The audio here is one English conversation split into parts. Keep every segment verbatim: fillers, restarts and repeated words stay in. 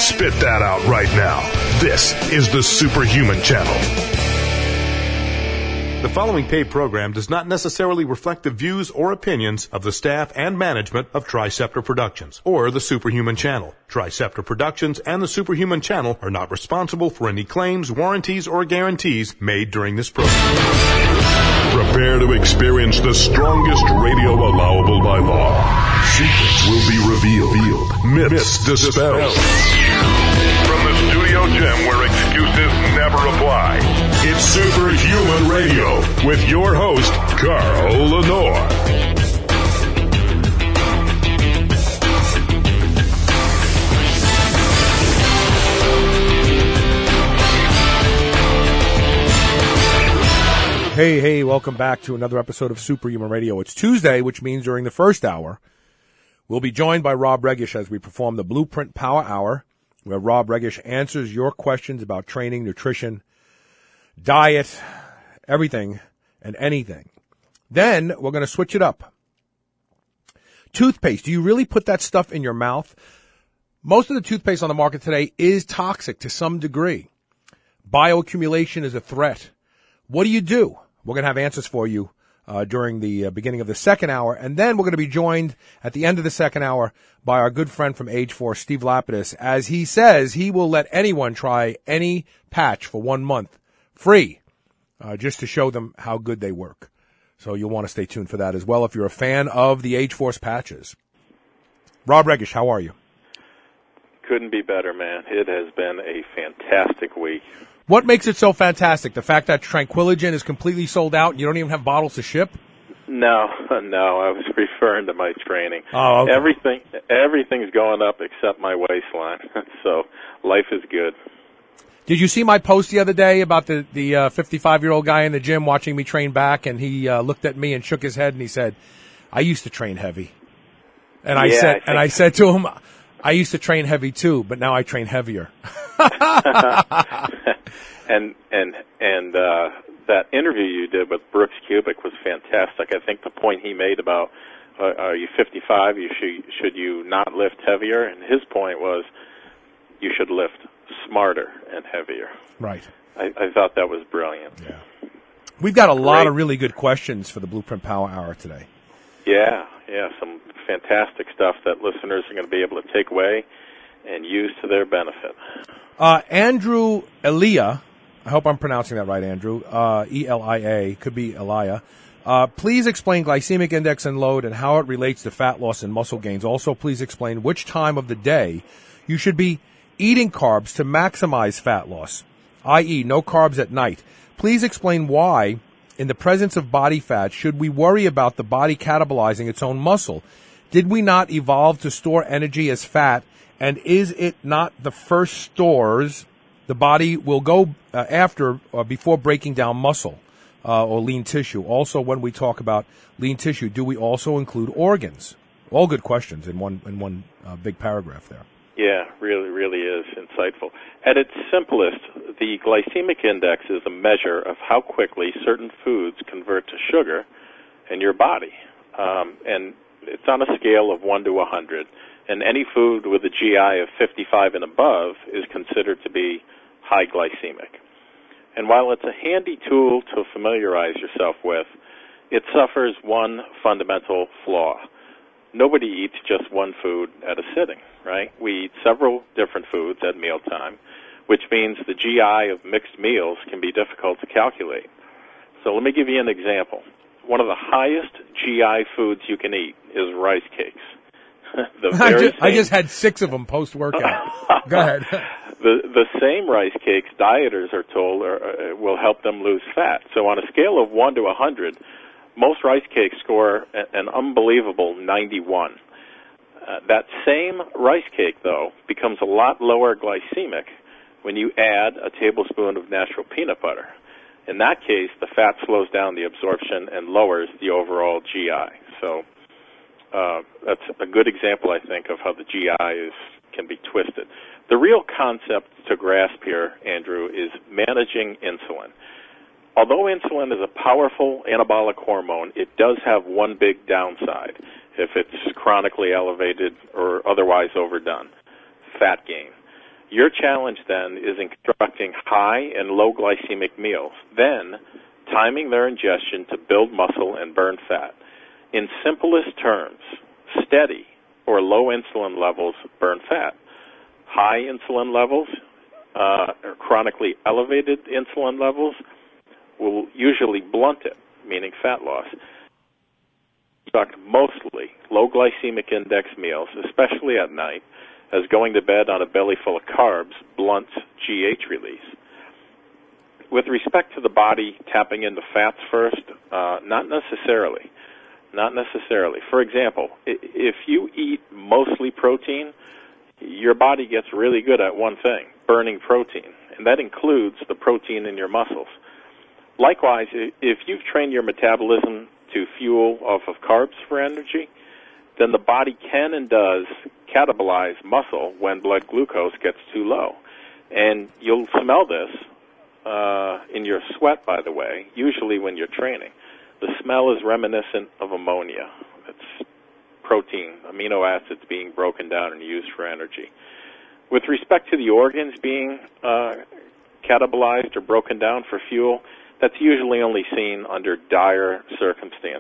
Spit that out right now. This is the Superhuman Channel. The following paid program does not necessarily reflect the views or opinions of the staff and management of Triceptor Productions or the Superhuman Channel. Triceptor Productions and the Superhuman Channel are not responsible for any claims, warranties, or guarantees made during this program. Prepare to experience the strongest radio allowable by law. Secrets will be revealed. Myths dispelled. From the studio gym where excuses never apply, it's Superhuman Radio with your host, Carl Lenore. Hey, hey, welcome back to another episode of Superhuman Radio. It's Tuesday, which means during the first hour, we'll be joined by Rob Regish as we perform the Blueprint Power Hour, where Rob Regish answers your questions about training, nutrition, diet, everything and anything. Then we're going to switch it up. Toothpaste. Do you really put that stuff in your mouth? Most of the toothpaste on the market today is toxic to some degree. Bioaccumulation is a threat. What do you do? We're going to have answers for you uh, during the uh, beginning of the second hour. And then we're going to be joined at the end of the second hour by our good friend from Age Force, Steve Lapidus, as he says he will let anyone try any patch for one month free, uh, just to show them how good they work. So you'll want to stay tuned for that as well if you're a fan of the Age Force patches. Rob Regish, how are you? Couldn't be better, man. It has been a fantastic week. What makes it so fantastic? The fact that Tranquilligen is completely sold out and you don't even have bottles to ship? No, no, I was referring to my training. Oh, okay. Everything, everything's going up except my waistline, so life is good. Did you see my post the other day about the the uh, fifty-five-year-old guy in the gym watching me train back, and he uh, looked at me and shook his head and he said, "I used to train heavy," and I yeah, said, I and I said to him, "I used to train heavy too, but now I train heavier." and and and uh, that interview you did with Brooks Kubik was fantastic. I think the point he made about uh, are you fifty-five? You should should you not lift heavier? And his point was you should lift smarter and heavier. Right. I, I thought that was brilliant. Yeah. We've got a Great. lot of really good questions for the Blueprint Power Hour today. Yeah, yeah, some fantastic stuff that listeners are going to be able to take away and use to their benefit. Uh, Andrew Elia, I hope I'm pronouncing that right, Andrew, uh, E L I A, could be Elia. Uh, please explain glycemic index and load and how it relates to fat loss and muscle gains. Also, please explain which time of the day you should be eating carbs to maximize fat loss, that is no carbs at night. Please explain why, in the presence of body fat, should we worry about the body catabolizing its own muscle? Did we not evolve to store energy as fat, and is it not the first stores the body will go uh, after or before breaking down muscle uh, or lean tissue? Also, when we talk about lean tissue, do we also include organs? All good questions in one in one uh, big paragraph there. Yeah, really, really is insightful. At its simplest, the glycemic index is a measure of how quickly certain foods convert to sugar in your body. Um, and it's on a scale of one to one hundred. And any food with a G I of fifty-five and above is considered to be high glycemic. And while it's a handy tool to familiarize yourself with, it suffers one fundamental flaw. Nobody eats just one food at a sitting, right? We eat several different foods at mealtime, which means the G I of mixed meals can be difficult to calculate. So let me give you an example. One of the highest G I foods you can eat is rice cakes. the I, very just, I just had six of them post-workout. Go ahead. The the same rice cakes dieters are told are, uh, will help them lose fat. So on a scale of one to one hundred, most rice cakes score an unbelievable ninety-one. Uh, that same rice cake, though, becomes a lot lower glycemic when you add a tablespoon of natural peanut butter. In that case, the fat slows down the absorption and lowers the overall G I. So uh, that's a good example, I think, of how the G I is can be twisted. The real concept to grasp here, Andrew, is managing insulin. Although insulin is a powerful anabolic hormone, it does have one big downside if it's chronically elevated or otherwise overdone: fat gain. Your challenge then is in constructing high and low glycemic meals, then timing their ingestion to build muscle and burn fat. In simplest terms, steady or low insulin levels burn fat. High insulin levels, uh, or chronically elevated insulin levels, will usually blunt it, meaning fat loss. Construct mostly low glycemic index meals, especially at night, as going to bed on a belly full of carbs blunts G H release. With respect to the body tapping into fats first, uh, not necessarily. Not necessarily. For example, if you eat mostly protein, your body gets really good at one thing, burning protein, and that includes the protein in your muscles. Likewise, if you've trained your metabolism to fuel off of carbs for energy, then the body can and does catabolize muscle when blood glucose gets too low. And you'll smell this uh, in your sweat, by the way, usually when you're training. The smell is reminiscent of ammonia. It's protein, amino acids being broken down and used for energy. With respect to the organs being uh, catabolized or broken down for fuel, that's usually only seen under dire circumstances,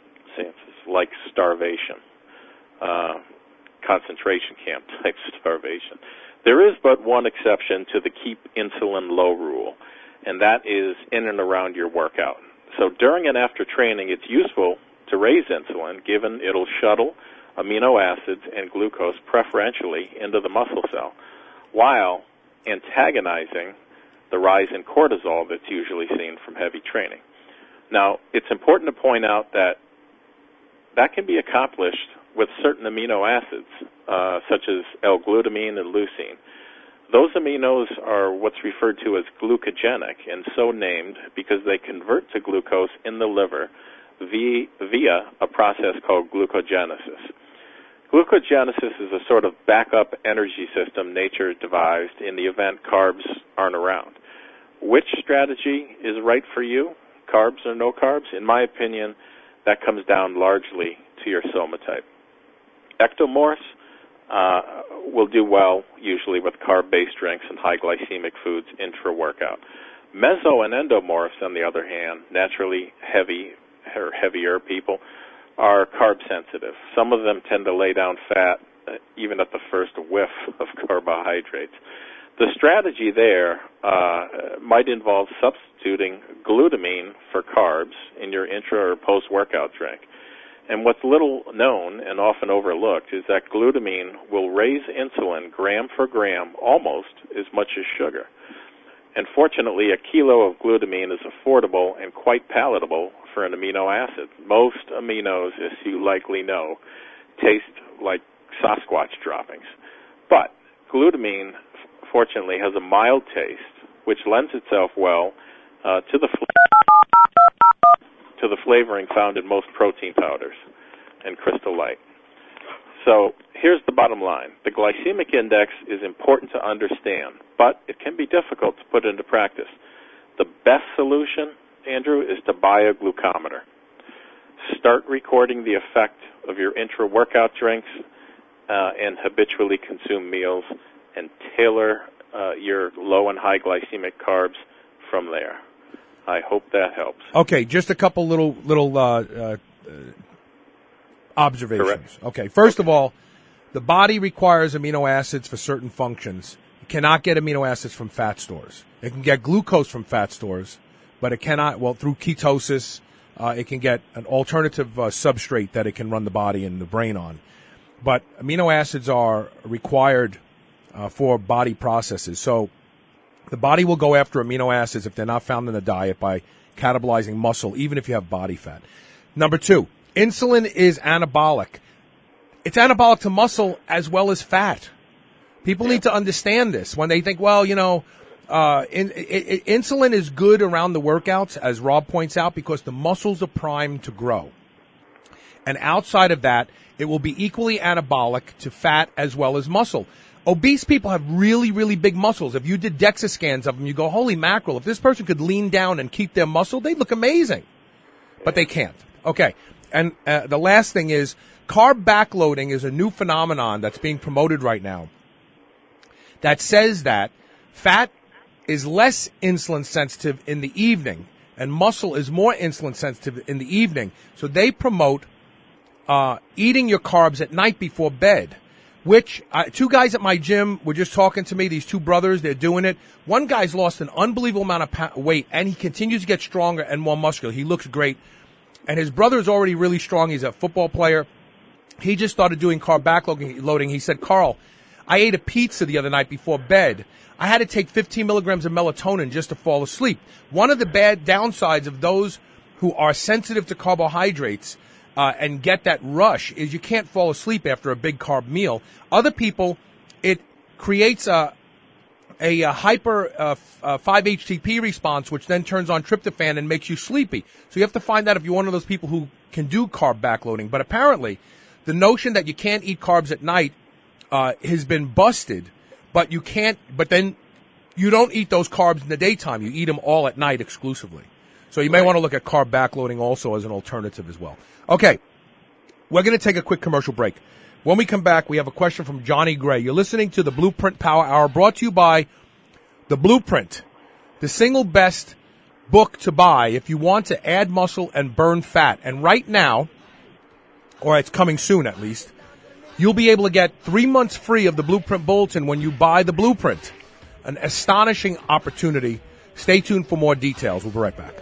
like starvation, uh, concentration camp type starvation. There is but one exception to the keep insulin low rule, and that is in and around your workout. So during and after training, it's useful to raise insulin, given it'll shuttle amino acids and glucose preferentially into the muscle cell, while antagonizing the rise in cortisol that's usually seen from heavy training. Now, it's important to point out that that can be accomplished with certain amino acids, uh, such as L-glutamine and leucine. Those aminos are what's referred to as glucogenic, and so named because they convert to glucose in the liver via, via a process called glucogenesis. Glucogenesis is a sort of backup energy system nature devised in the event carbs aren't around. Which strategy is right for you, carbs or no carbs? In my opinion, that comes down largely to your soma type. Ectomorphs uh, will do well usually with carb-based drinks and high glycemic foods intra-workout. Meso and endomorphs, on the other hand, naturally heavy or heavier people, are carb sensitive. Some of them tend to lay down fat uh, even at the first whiff of carbohydrates. The strategy there uh, might involve substituting glutamine for carbs in your intra or post-workout drink. And what's little known and often overlooked is that glutamine will raise insulin gram for gram almost as much as sugar. And fortunately, a kilo of glutamine is affordable and quite palatable for an amino acid. Most aminos, as you likely know, taste like Sasquatch droppings. But glutamine, fortunately, has a mild taste, which lends itself well uh, to the fl- to the flavoring found in most protein powders and Crystal Light. So here's the bottom line. The glycemic index is important to understand, but it can be difficult to put into practice. The best solution, Andrew, is to buy a glucometer. Start recording the effect of your intra-workout drinks uh, and habitually consumed meals, and tailor uh, your low and high glycemic carbs from there. I hope that helps. Okay, just a couple little little uh, uh, observations. Correct. Okay, first okay. of all, the body requires amino acids for certain functions. It cannot get amino acids from fat stores. It can get glucose from fat stores, but it cannot, well, through ketosis, uh, it can get an alternative uh, substrate that it can run the body and the brain on. But amino acids are required uh, for body processes. So the body will go after amino acids if they're not found in the diet by catabolizing muscle, even if you have body fat. Number two, insulin is anabolic. It's anabolic to muscle as well as fat. People yeah. need to understand this when they think, well, you know, uh, in, in, in, insulin is good around the workouts, as Rob points out, because the muscles are primed to grow. And outside of that, it will be equally anabolic to fat as well as muscle. Obese people have really, really big muscles. If you did DEXA scans of them, you go, holy mackerel, if this person could lean down and keep their muscle, they'd look amazing. But they can't. Okay. And uh, the last thing is, carb backloading is a new phenomenon that's being promoted right now that says that fat is less insulin sensitive in the evening and muscle is more insulin sensitive in the evening. So they promote uh, eating your carbs at night before bed, which uh, two guys at my gym were just talking to me, these two brothers, they're doing it. One guy's lost an unbelievable amount of pa- weight, and he continues to get stronger and more muscular. He looks great. And his brother is already really strong. He's a football player. He just started doing carb backloading. He said, Carl, I ate a pizza the other night before bed. I had to take fifteen milligrams of melatonin just to fall asleep. One of the bad downsides of those who are sensitive to carbohydrates uh, and get that rush is you can't fall asleep after a big carb meal. Other people, it creates a a, a hyper uh, uh, five H T P response, which then turns on tryptophan and makes you sleepy. So you have to find out if you're one of those people who can do carb backloading. But apparently, the notion that you can't eat carbs at night uh, has been busted. But you can't. But then you don't eat those carbs in the daytime. You eat them all at night exclusively. So you may right. want to look at carb backloading also as an alternative as well. Okay, we're going to take a quick commercial break. When we come back, we have a question from Johnny Gray. You're listening to the Blueprint Power Hour, brought to you by The Blueprint, the single best book to buy if you want to add muscle and burn fat. And right now, or it's coming soon at least, you'll be able to get three months free of the Blueprint Bulletin when you buy the Blueprint. An astonishing opportunity. Stay tuned for more details. We'll be right back.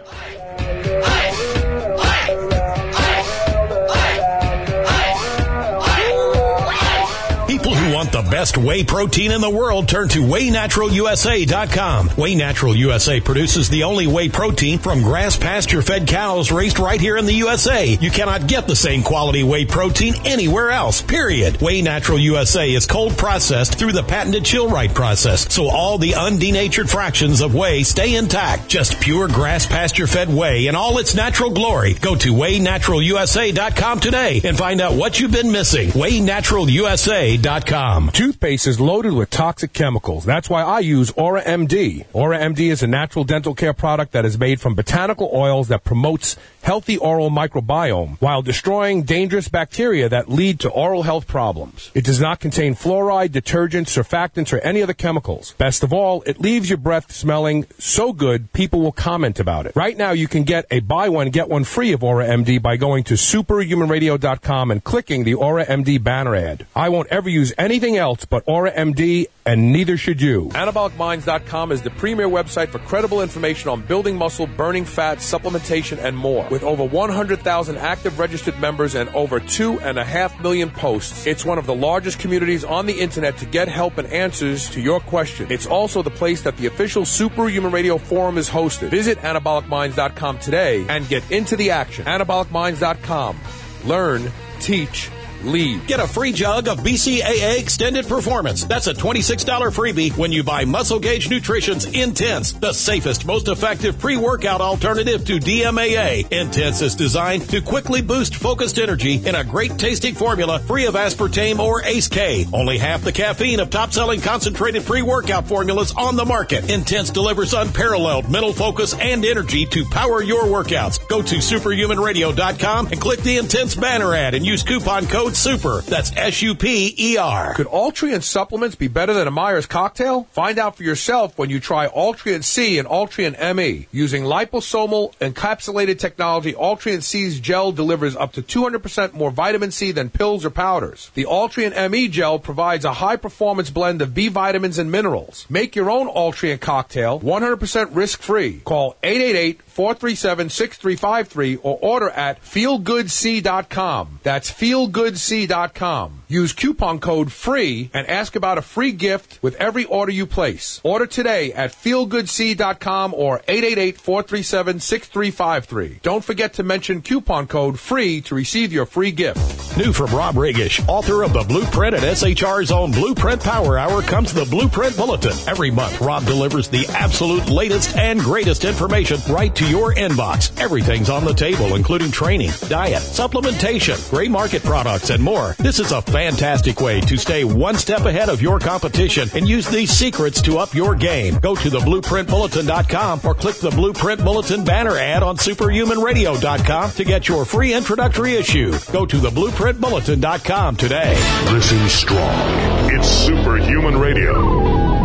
People who want the best whey protein in the world turn to whey natural U S A dot com. Whey Natural U S A produces the only whey protein from grass pasture-fed cows raised right here in the U S A. You cannot get the same quality whey protein anywhere else, period. Whey Natural U S A is cold processed through the patented chill-right process, so all the undenatured fractions of whey stay intact. Just pure grass pasture-fed whey in all its natural glory. Go to whey natural U S A dot com today and find out what you've been missing. whey natural U S A dot com. Toothpaste is loaded with toxic chemicals. That's why I use Aura M D. Aura M D is a natural dental care product that is made from botanical oils that promotes healthy oral microbiome while destroying dangerous bacteria that lead to oral health problems. It does not contain fluoride, detergents, surfactants, or any other chemicals. Best of all, it leaves your breath smelling so good people will comment about it. Right now, you can get a buy one, get one free of Aura M D by going to superhuman radio dot com and clicking the Aura M D banner ad. I won't ever use anything else but Aura M D, and neither should you. anabolic minds dot com is the premier website for credible information on building muscle, burning fat, supplementation, and more. With over one hundred thousand active registered members and over two and a half million posts, it's one of the largest communities on the internet to get help and answers to your questions. It's also the place that the official Superhuman Radio Forum is hosted. Visit anabolic minds dot com today and get into the action. anabolic minds dot com. Learn, teach, lead. Get a free jug of B C A A Extended Performance. That's a twenty-six dollars freebie when you buy Muscle Gauge Nutrition's Intense, the safest, most effective pre-workout alternative to D M A A. Intense is designed to quickly boost focused energy in a great tasting formula free of aspartame or A C E K. Only half the caffeine of top-selling concentrated pre-workout formulas on the market. Intense delivers unparalleled mental focus and energy to power your workouts. Go to superhuman radio dot com and click the Intense banner ad and use coupon code SUPER. That's S U P E R. Could Altria supplements be better than a Myers cocktail? Find out for yourself when you try Altria C and Altria M E. Using liposomal encapsulated technology, Altria C's gel delivers up to two hundred percent more vitamin C than pills or powders. The Altria M E gel provides a high-performance blend of B vitamins and minerals. Make your own Altria cocktail one hundred percent risk-free. Call eight eight eight, four three seven, six three five three or order at feel good c dot com. That's feel good c dot com. Use coupon code FREE and ask about a free gift with every order you place. Order today at feel good c dot com or eight eight eight, four three seven, six three five three. Don't forget to mention coupon code FREE to receive your free gift. New from Rob Regish, author of The Blueprint and S H R's own Blueprint Power Hour, comes the Blueprint Bulletin. Every month, Rob delivers the absolute latest and greatest information right to your inbox. Everything's on the table, including training, diet, supplementation, gray market products, and more. This is a fantastic way to stay one step ahead of your competition and use these secrets to up your game. Go to the blueprint bulletin dot com or click the Blueprint Bulletin banner ad on superhuman radio dot com to get your free introductory issue. Go to the blueprint bulletin dot com today. Listen strong. It's Superhuman Radio.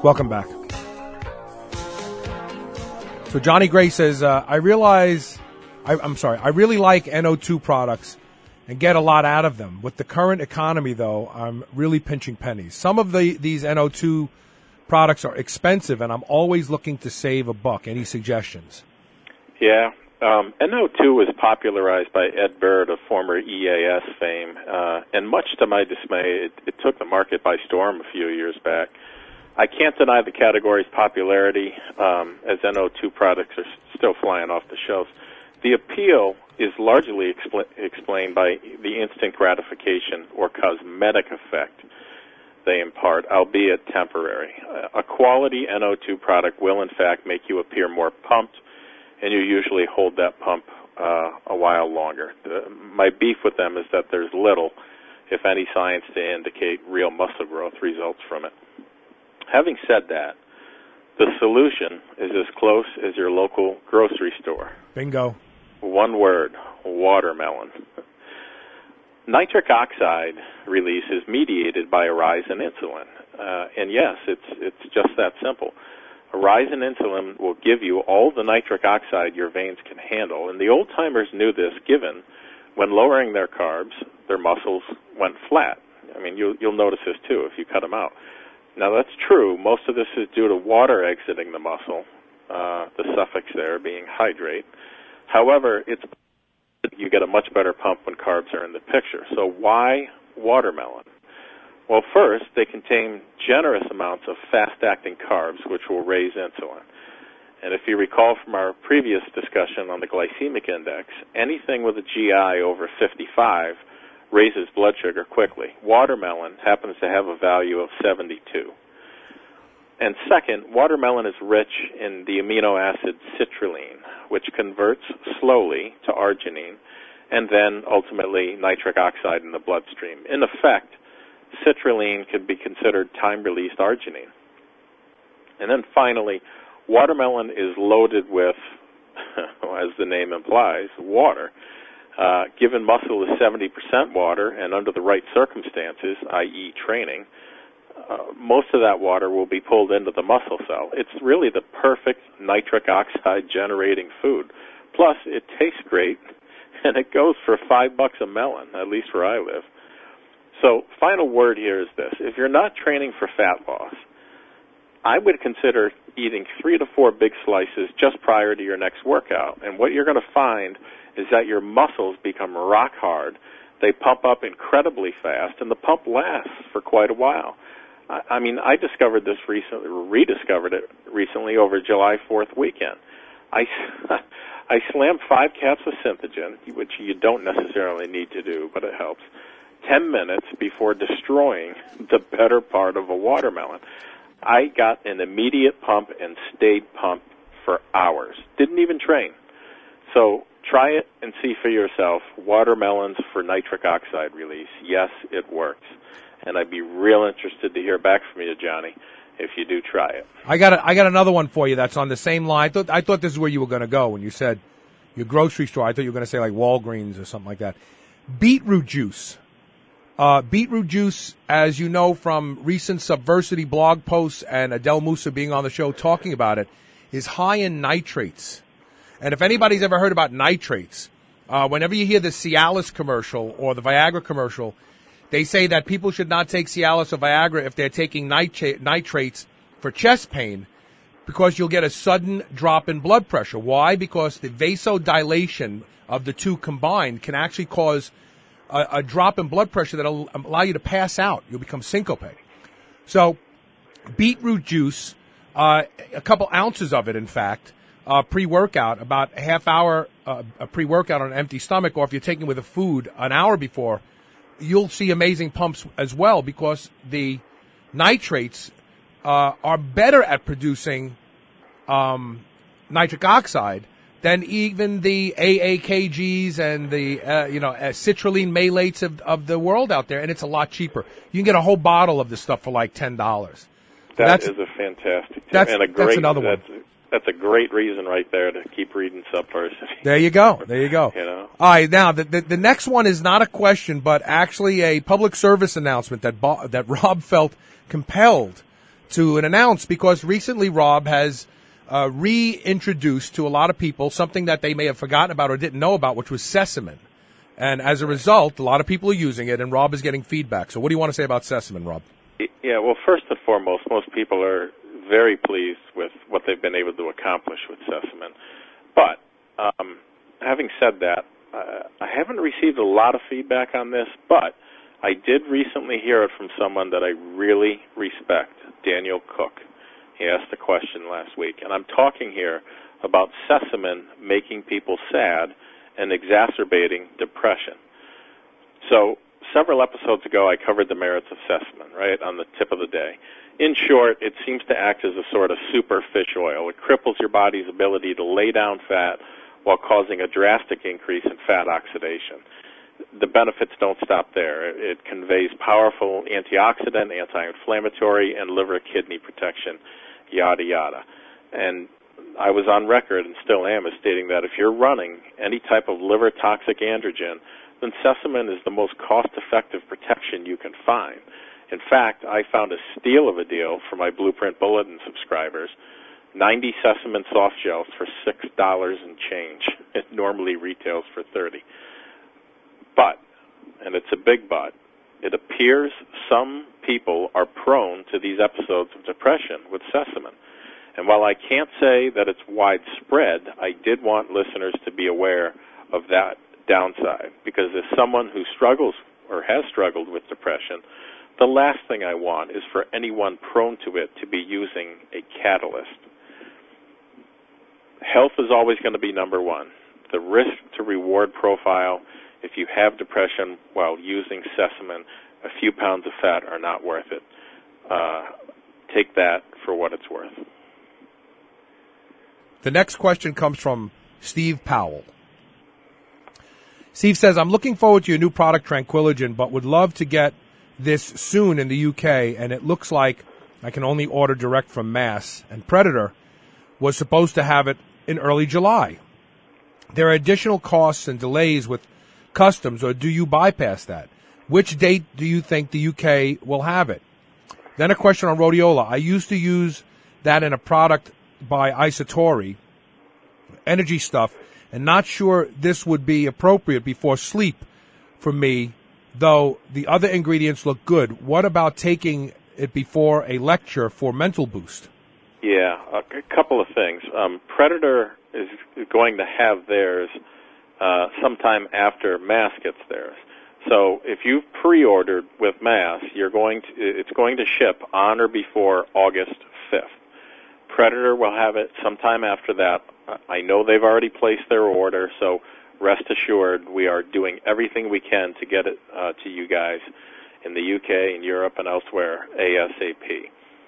Welcome back. So Johnny Gray says, uh, I realize, I, I'm sorry, I really like N O two products and get a lot out of them. With the current economy, though, I'm really pinching pennies. Some of the these N O two products are expensive, and I'm always looking to save a buck. Any suggestions? Yeah. Um, N O two was popularized by Ed Bird of former E A S fame, uh, and much to my dismay, it, it took the market by storm a few years back. I can't deny the category's popularity, um, as N O two products are still flying off the shelves. The appeal is largely expl- explained by the instant gratification or cosmetic effect they impart, albeit temporary. Uh, a quality N O two product will, in fact, make you appear more pumped, and you usually hold that pump uh, a while longer. The, my beef with them is that there's little, if any, science to indicate real muscle growth results from it. Having said that, the solution is as close as your local grocery store. Bingo. One word, watermelon. Nitric oxide release is mediated by a rise in insulin. Uh, and yes, it's it's just that simple. A rise in insulin will give you all the nitric oxide your veins can handle. And the old-timers knew this, given when lowering their carbs, their muscles went flat. I mean, you'll, you'll notice this, too, if you cut them out. Now, that's true. Most of this is due to water exiting the muscle, uh, the suffix there being hydrate. However, it's you get a much better pump when carbs are in the picture. So why watermelon? Well, first, they contain generous amounts of fast-acting carbs, which will raise insulin. And if you recall from our previous discussion on the glycemic index, anything with a G I over fifty-five raises blood sugar quickly. Watermelon happens to have a value of seventy-two. And second, watermelon is rich in the amino acid citrulline, which converts slowly to arginine and then ultimately nitric oxide in the bloodstream. In effect, citrulline could be considered time-released arginine. And then finally, watermelon is loaded with, as the name implies, water. Uh, given muscle is seventy percent water, and under the right circumstances, that is training, uh, most of that water will be pulled into the muscle cell. It's really the perfect nitric oxide generating food. Plus, it tastes great, and it goes for five bucks a melon, at least where I live. So, final word here is this. If you're not training for fat loss, I would consider eating three to four big slices just prior to your next workout. And what you're going to find is that your muscles become rock hard. They pump up incredibly fast, and the pump lasts for quite a while. I, I mean, I discovered this recently, rediscovered it recently over July fourth weekend. I, I slammed five caps of Synthogen, which you don't necessarily need to do, but it helps, ten minutes before destroying the better part of a watermelon. I got an immediate pump and stayed pumped for hours. Didn't even train. So try it and see for yourself. Watermelons for nitric oxide release. Yes, it works. And I'd be real interested to hear back from you, Johnny, if you do try it. I got a, I got another one for you that's on the same line. I thought, I thought this is where you were going to go when you said your grocery store. I thought you were going to say like Walgreens or something like that. Beetroot juice. Uh, beetroot juice, as you know from recent Subversity blog posts and Adele Musa being on the show talking about it, is high in nitrates. And if anybody's ever heard about nitrates, uh, whenever you hear the Cialis commercial or the Viagra commercial, they say that people should not take Cialis or Viagra if they're taking nitra- nitrates for chest pain because you'll get a sudden drop in blood pressure. Why? Because the vasodilation of the two combined can actually cause a, a drop in blood pressure that will allow you to pass out. You'll become syncopated. So beetroot juice, uh, a couple ounces of it, in fact, uh, pre-workout, about a half hour uh, a pre-workout on an empty stomach, or if you're taking it with a food an hour before, you'll see amazing pumps as well because the nitrates uh, are better at producing um, nitric oxide than even the A A K Gs and the uh, you know uh, citrulline malates of, of the world out there, and it's a lot cheaper. You can get a whole bottle of this stuff for like ten dollars. That that's, is a fantastic tip. That's, and a great, that's another one. That's, that's a great reason right there to keep reading Subversity. There you go. There you go. You know? All right, now the, the the next one is not a question, but actually a public service announcement that Bo- that Rob felt compelled to announce, because recently Rob has uh, reintroduced to a lot of people something that they may have forgotten about or didn't know about, which was Sesamin. And as a result, a lot of people are using it, and Rob is getting feedback. So what do you want to say about Sesamin, Rob? Yeah, well, first and foremost, most people are very pleased with what they've been able to accomplish with Sesamin. But um, having said that, uh, I haven't received a lot of feedback on this, but I did recently hear it from someone that I really respect, Daniel Cook. He asked a question last week, and I'm talking here about Sesamin making people sad and exacerbating depression. So several episodes ago, I covered the merits of Sesamin, right, on the tip of the day. In short, it seems to act as a sort of super fish oil. It cripples your body's ability to lay down fat while causing a drastic increase in fat oxidation. The benefits don't stop there. It conveys powerful antioxidant, anti-inflammatory, and liver-kidney protection, yada, yada. And I was on record, and still am, as stating that if you're running any type of liver-toxic androgen, then Sesamin is the most cost-effective protection you can find. In fact, I found a steal of a deal for my Blueprint Bulletin subscribers, ninety Sesamin soft gels for six dollars and change. It normally retails for thirty dollars. But, and it's a big but, it appears some people are prone to these episodes of depression with Sesamin. And while I can't say that it's widespread, I did want listeners to be aware of that downside, because as someone who struggles or has struggled with depression, the last thing I want is for anyone prone to it to be using a catalyst. Health is always going to be number one. The risk to reward profile, if you have depression while using Sesamin, a few pounds of fat are not worth it. Uh, take that for what it's worth. The next question comes from Steve Powell. Steve says, I'm looking forward to your new product, Tranquillogen, but would love to get this soon in the U K, and it looks like I can only order direct from Mass, and Predator was supposed to have it in early July. There are additional costs and delays with customs, or do you bypass that? Which date do you think the U K will have it? Then a question on rhodiola. I used to use that in a product by Isatori, energy stuff, and not sure this would be appropriate before sleep for me, though the other ingredients look good. What about taking it before a lecture for mental boost? Yeah, a couple of things. Um, Predator is going to have theirs uh, sometime after Mass gets theirs. So if you've pre-ordered with Mass, you're going to, it's going to ship on or before August fifth. Predator will have it sometime after that. I know they've already placed their order, so rest assured we are doing everything we can to get it uh, to you guys in the U K, in Europe, and elsewhere ASAP.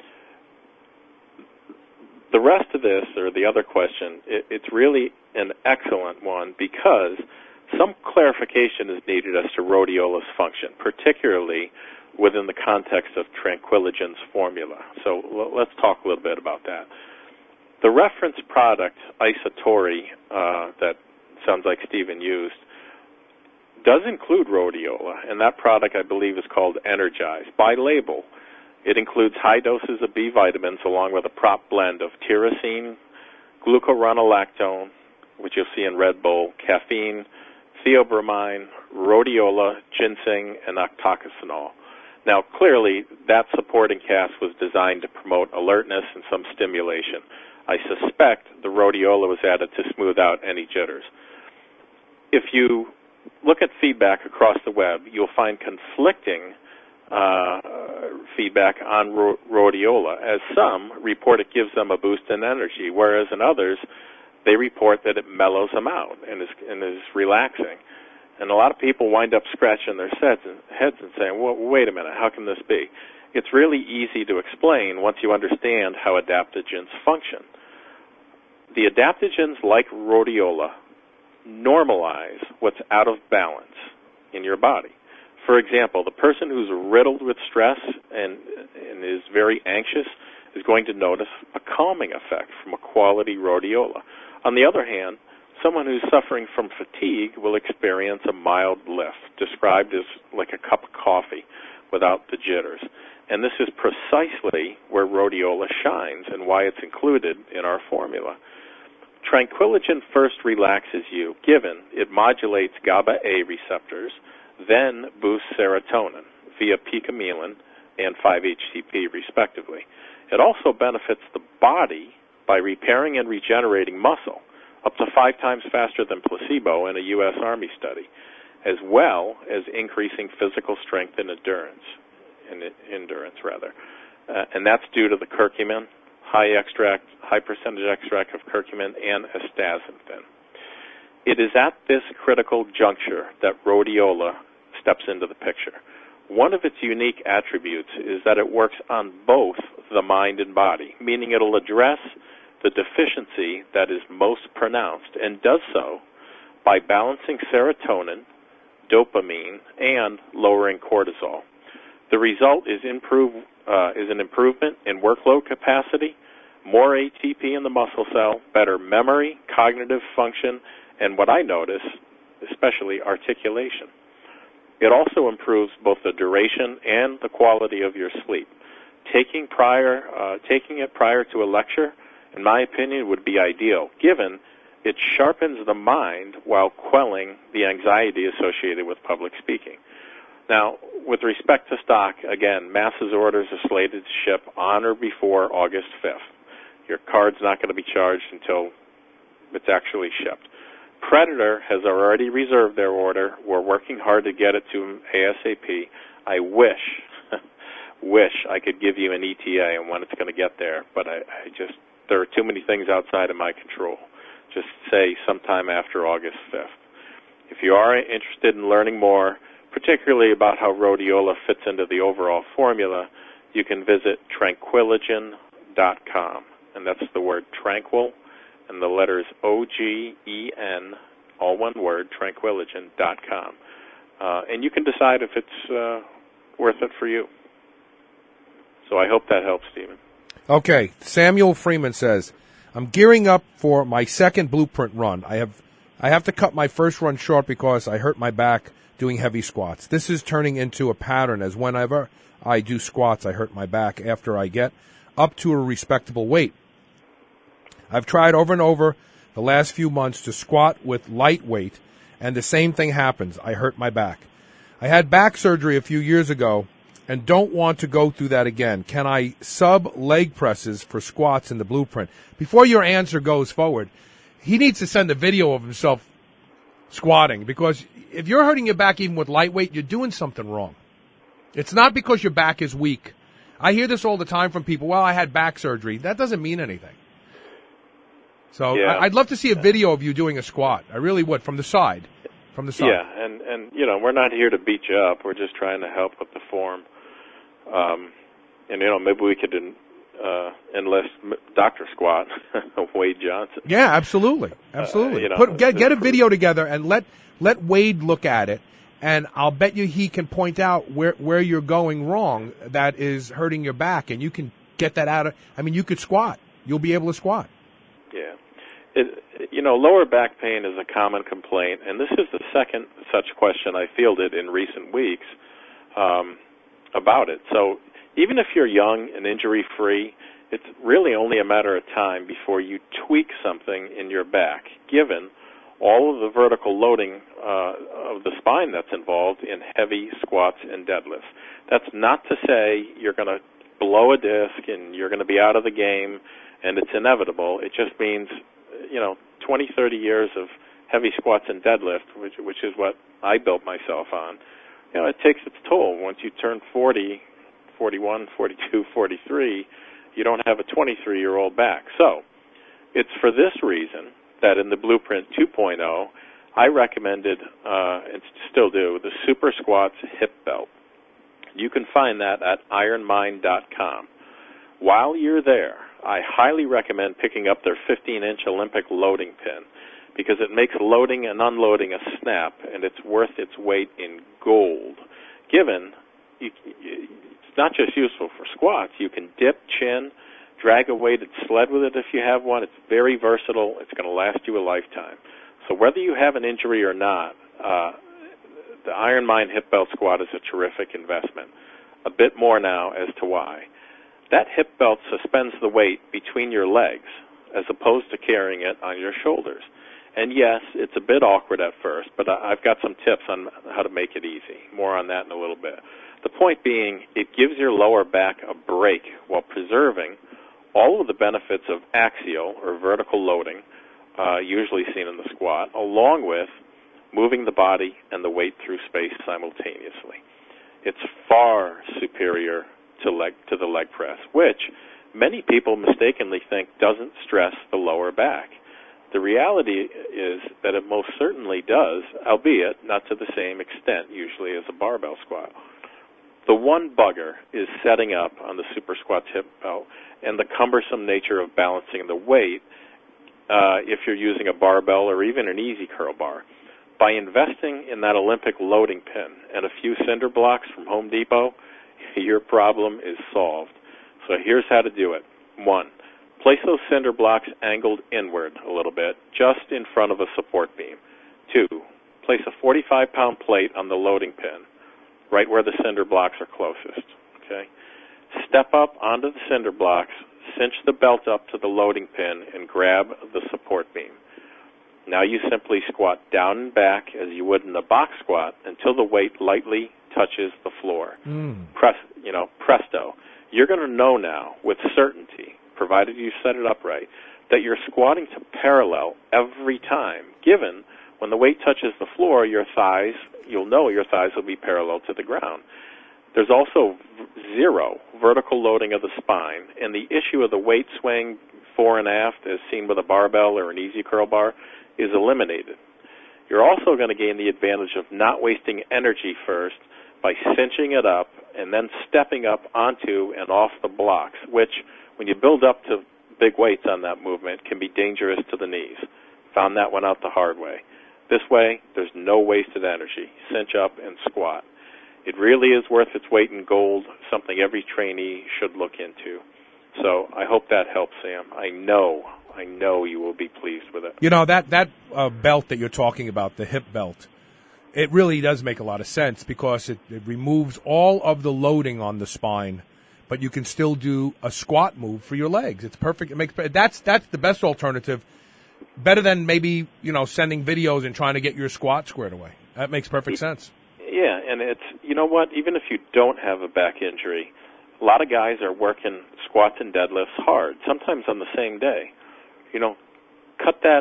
The rest of this, or the other question, it, it's really an excellent one, because some clarification is needed as to rhodiola's function, particularly within the context of Tranquillogen's formula. So l- let's talk a little bit about that. The reference product, Isatori, uh, that sounds like Stephen used, does include rhodiola, and that product, I believe, is called Energize. By label, it includes high doses of B vitamins along with a prop blend of tyrosine, glucuronolactone, which you'll see in Red Bull, caffeine, theobromine, rhodiola, ginseng, and octocosonol. Now, clearly, that supporting cast was designed to promote alertness and some stimulation. I suspect the rhodiola was added to smooth out any jitters. If you look at feedback across the web, you'll find conflicting uh, feedback on ro- rhodiola, as some report it gives them a boost in energy, whereas in others, they report that it mellows them out and is, and is relaxing. And a lot of people wind up scratching their heads and saying, well, wait a minute, how can this be? It's really easy to explain once you understand how adaptogens function. The adaptogens, like rhodiola, normalize what's out of balance in your body. For example, the person who's riddled with stress and, and is very anxious is going to notice a calming effect from a quality rhodiola. On the other hand, someone who's suffering from fatigue will experience a mild lift, described as like a cup of coffee, without the jitters. And this is precisely where rhodiola shines and why it's included in our formula. Tranquillogen first relaxes you, given it modulates GABA A receptors, then boosts serotonin via picomelin and five H T P, respectively. It also benefits the body by repairing and regenerating muscle up to five times faster than placebo in a U S Army study, as well as increasing physical strength and endurance, and endurance rather. Uh, and that's due to the curcumin, high extract, high percentage extract of curcumin, and astaxanthin. It is at this critical juncture that rhodiola steps into the picture. One of its unique attributes is that it works on both the mind and body, meaning it'll address the deficiency that is most pronounced, and does so by balancing serotonin, dopamine, and lowering cortisol. The result is improve, uh, is an improvement in workload capacity, more A T P in the muscle cell, better memory, cognitive function, and what I notice, especially articulation. It also improves both the duration and the quality of your sleep. Taking prior, uh, taking it prior to a lecture, in my opinion, would be ideal, given it sharpens the mind while quelling the anxiety associated with public speaking. Now, with respect to stock, again, Masses orders are slated to ship on or before August fifth. Your card's not going to be charged until it's actually shipped. Predator has already reserved their order. We're working hard to get it to them ASAP. I wish, wish I could give you an E T A on when it's going to get there, but I, I just, there are too many things outside of my control. Just say sometime after August fifth. If you are interested in learning more, particularly about how rhodiola fits into the overall formula, you can visit tranquillogen dot com, and that's the word tranquil, and the letters O G E N, all one word, tranquillogen dot com. Uh, and you can decide if it's uh, worth it for you. So I hope that helps, Stephen. Okay, Samuel Freeman says, I'm gearing up for my second blueprint run. I have I have to cut my first run short because I hurt my back doing heavy squats. This is turning into a pattern, as whenever I do squats, I hurt my back after I get up to a respectable weight. I've tried over and over the last few months to squat with light weight, and the same thing happens. I hurt my back. I had back surgery a few years ago and don't want to go through that again. Can I sub leg presses for squats in the blueprint? Before your answer goes forward, he needs to send a video of himself squatting, because if you're hurting your back even with lightweight, you're doing something wrong. It's not because your back is weak. I hear this all the time from people, well, I had back surgery. That doesn't mean anything. So yeah. I'd love to see a video of you doing a squat. I really would, from the side. From the side. Yeah, and, and you know, we're not here to beat you up. We're just trying to help with the form. Um, and, you know, maybe we could uh, enlist Doctor Squat, Wade Johnson. Yeah, absolutely. Absolutely. Uh, you know, Put, get, get a video together and let let Wade look at it, and I'll bet you he can point out where, where you're going wrong that is hurting your back, and you can get that out of, I mean, you could squat. You'll be able to squat. Yeah. It, you know, lower back pain is a common complaint, and this is the second such question I fielded in recent weeks um, about it. So even if you're young and injury-free, it's really only a matter of time before you tweak something in your back, given all of the vertical loading uh, of the spine that's involved in heavy squats and deadlifts. That's not to say you're going to blow a disc and you're going to be out of the game and it's inevitable. It just means, you know, twenty, thirty years of heavy squats and deadlift, which, which is what I built myself on. You know, it takes its toll. Once you turn forty, forty-one, forty-two, forty-three, you don't have a twenty-three-year-old back. So it's for this reason that in the Blueprint two point oh, I recommended, uh, and still do, the Super Squats Hip Belt. You can find that at iron mind dot com. While you're there, I highly recommend picking up their fifteen-inch Olympic loading pin, because it makes loading and unloading a snap, and it's worth its weight in gold. Given you, it's not just useful for squats, you can dip, chin, drag a weighted sled with it if you have one. It's very versatile. It's going to last you a lifetime. So whether you have an injury or not, uh, the Iron Mind Hip Belt Squat is a terrific investment. a bit more now as to why. That hip belt suspends the weight between your legs as opposed to carrying it on your shoulders. And yes, it's a bit awkward at first, but I've got some tips on how to make it easy. More on that in a little bit. The point being, it gives your lower back a break while preserving all of the benefits of axial or vertical loading, uh, usually seen in the squat, along with moving the body and the weight through space simultaneously. It's far superior to leg to the leg press, which many people mistakenly think doesn't stress the lower back. The reality is that it most certainly does, albeit not to the same extent usually as a barbell squat. The one bugger is setting up on the super squat hip belt and the cumbersome nature of balancing the weight uh, if you're using a barbell or even an easy curl bar. By investing in that Olympic loading pin and a few cinder blocks from Home Depot, your problem is solved. So here's how to do it. One, place those cinder blocks angled inward a little bit, just in front of a support beam. Two, place a forty-five pound plate on the loading pin, right where the cinder blocks are closest. Okay? Step up onto the cinder blocks, cinch the belt up to the loading pin, and grab the support beam. Now you simply squat down and back as you would in a box squat until the weight lightly touches the floor. Mm. Press, you know, presto. You're going to know now with certainty, provided you set it up right, that you're squatting to parallel every time, given when the weight touches the floor, your thighs, you'll know your thighs will be parallel to the ground. There's also zero vertical loading of the spine, and the issue of the weight swaying fore and aft, as seen with a barbell or an easy curl bar, is eliminated. You're also going to gain the advantage of not wasting energy first by cinching it up and then stepping up onto and off the blocks, which, when you build up to big weights on that movement, can be dangerous to the knees. Found that one out the hard way. This way, there's no wasted energy. Cinch up and squat. It really is worth its weight in gold, something every trainee should look into. So I hope that helps, Sam. I know, I know you will be pleased with it. You know, that, that uh, belt that you're talking about, the hip belt, it really does make a lot of sense because it, it removes all of the loading on the spine, but you can still do a squat move for your legs. It's perfect. It makes that's that's the best alternative, better than maybe, you know, sending videos and trying to get your squat squared away. That makes perfect sense. Yeah, and it's, you know what, even if you don't have a back injury, a lot of guys are working squats and deadlifts hard, sometimes on the same day. You know, cut that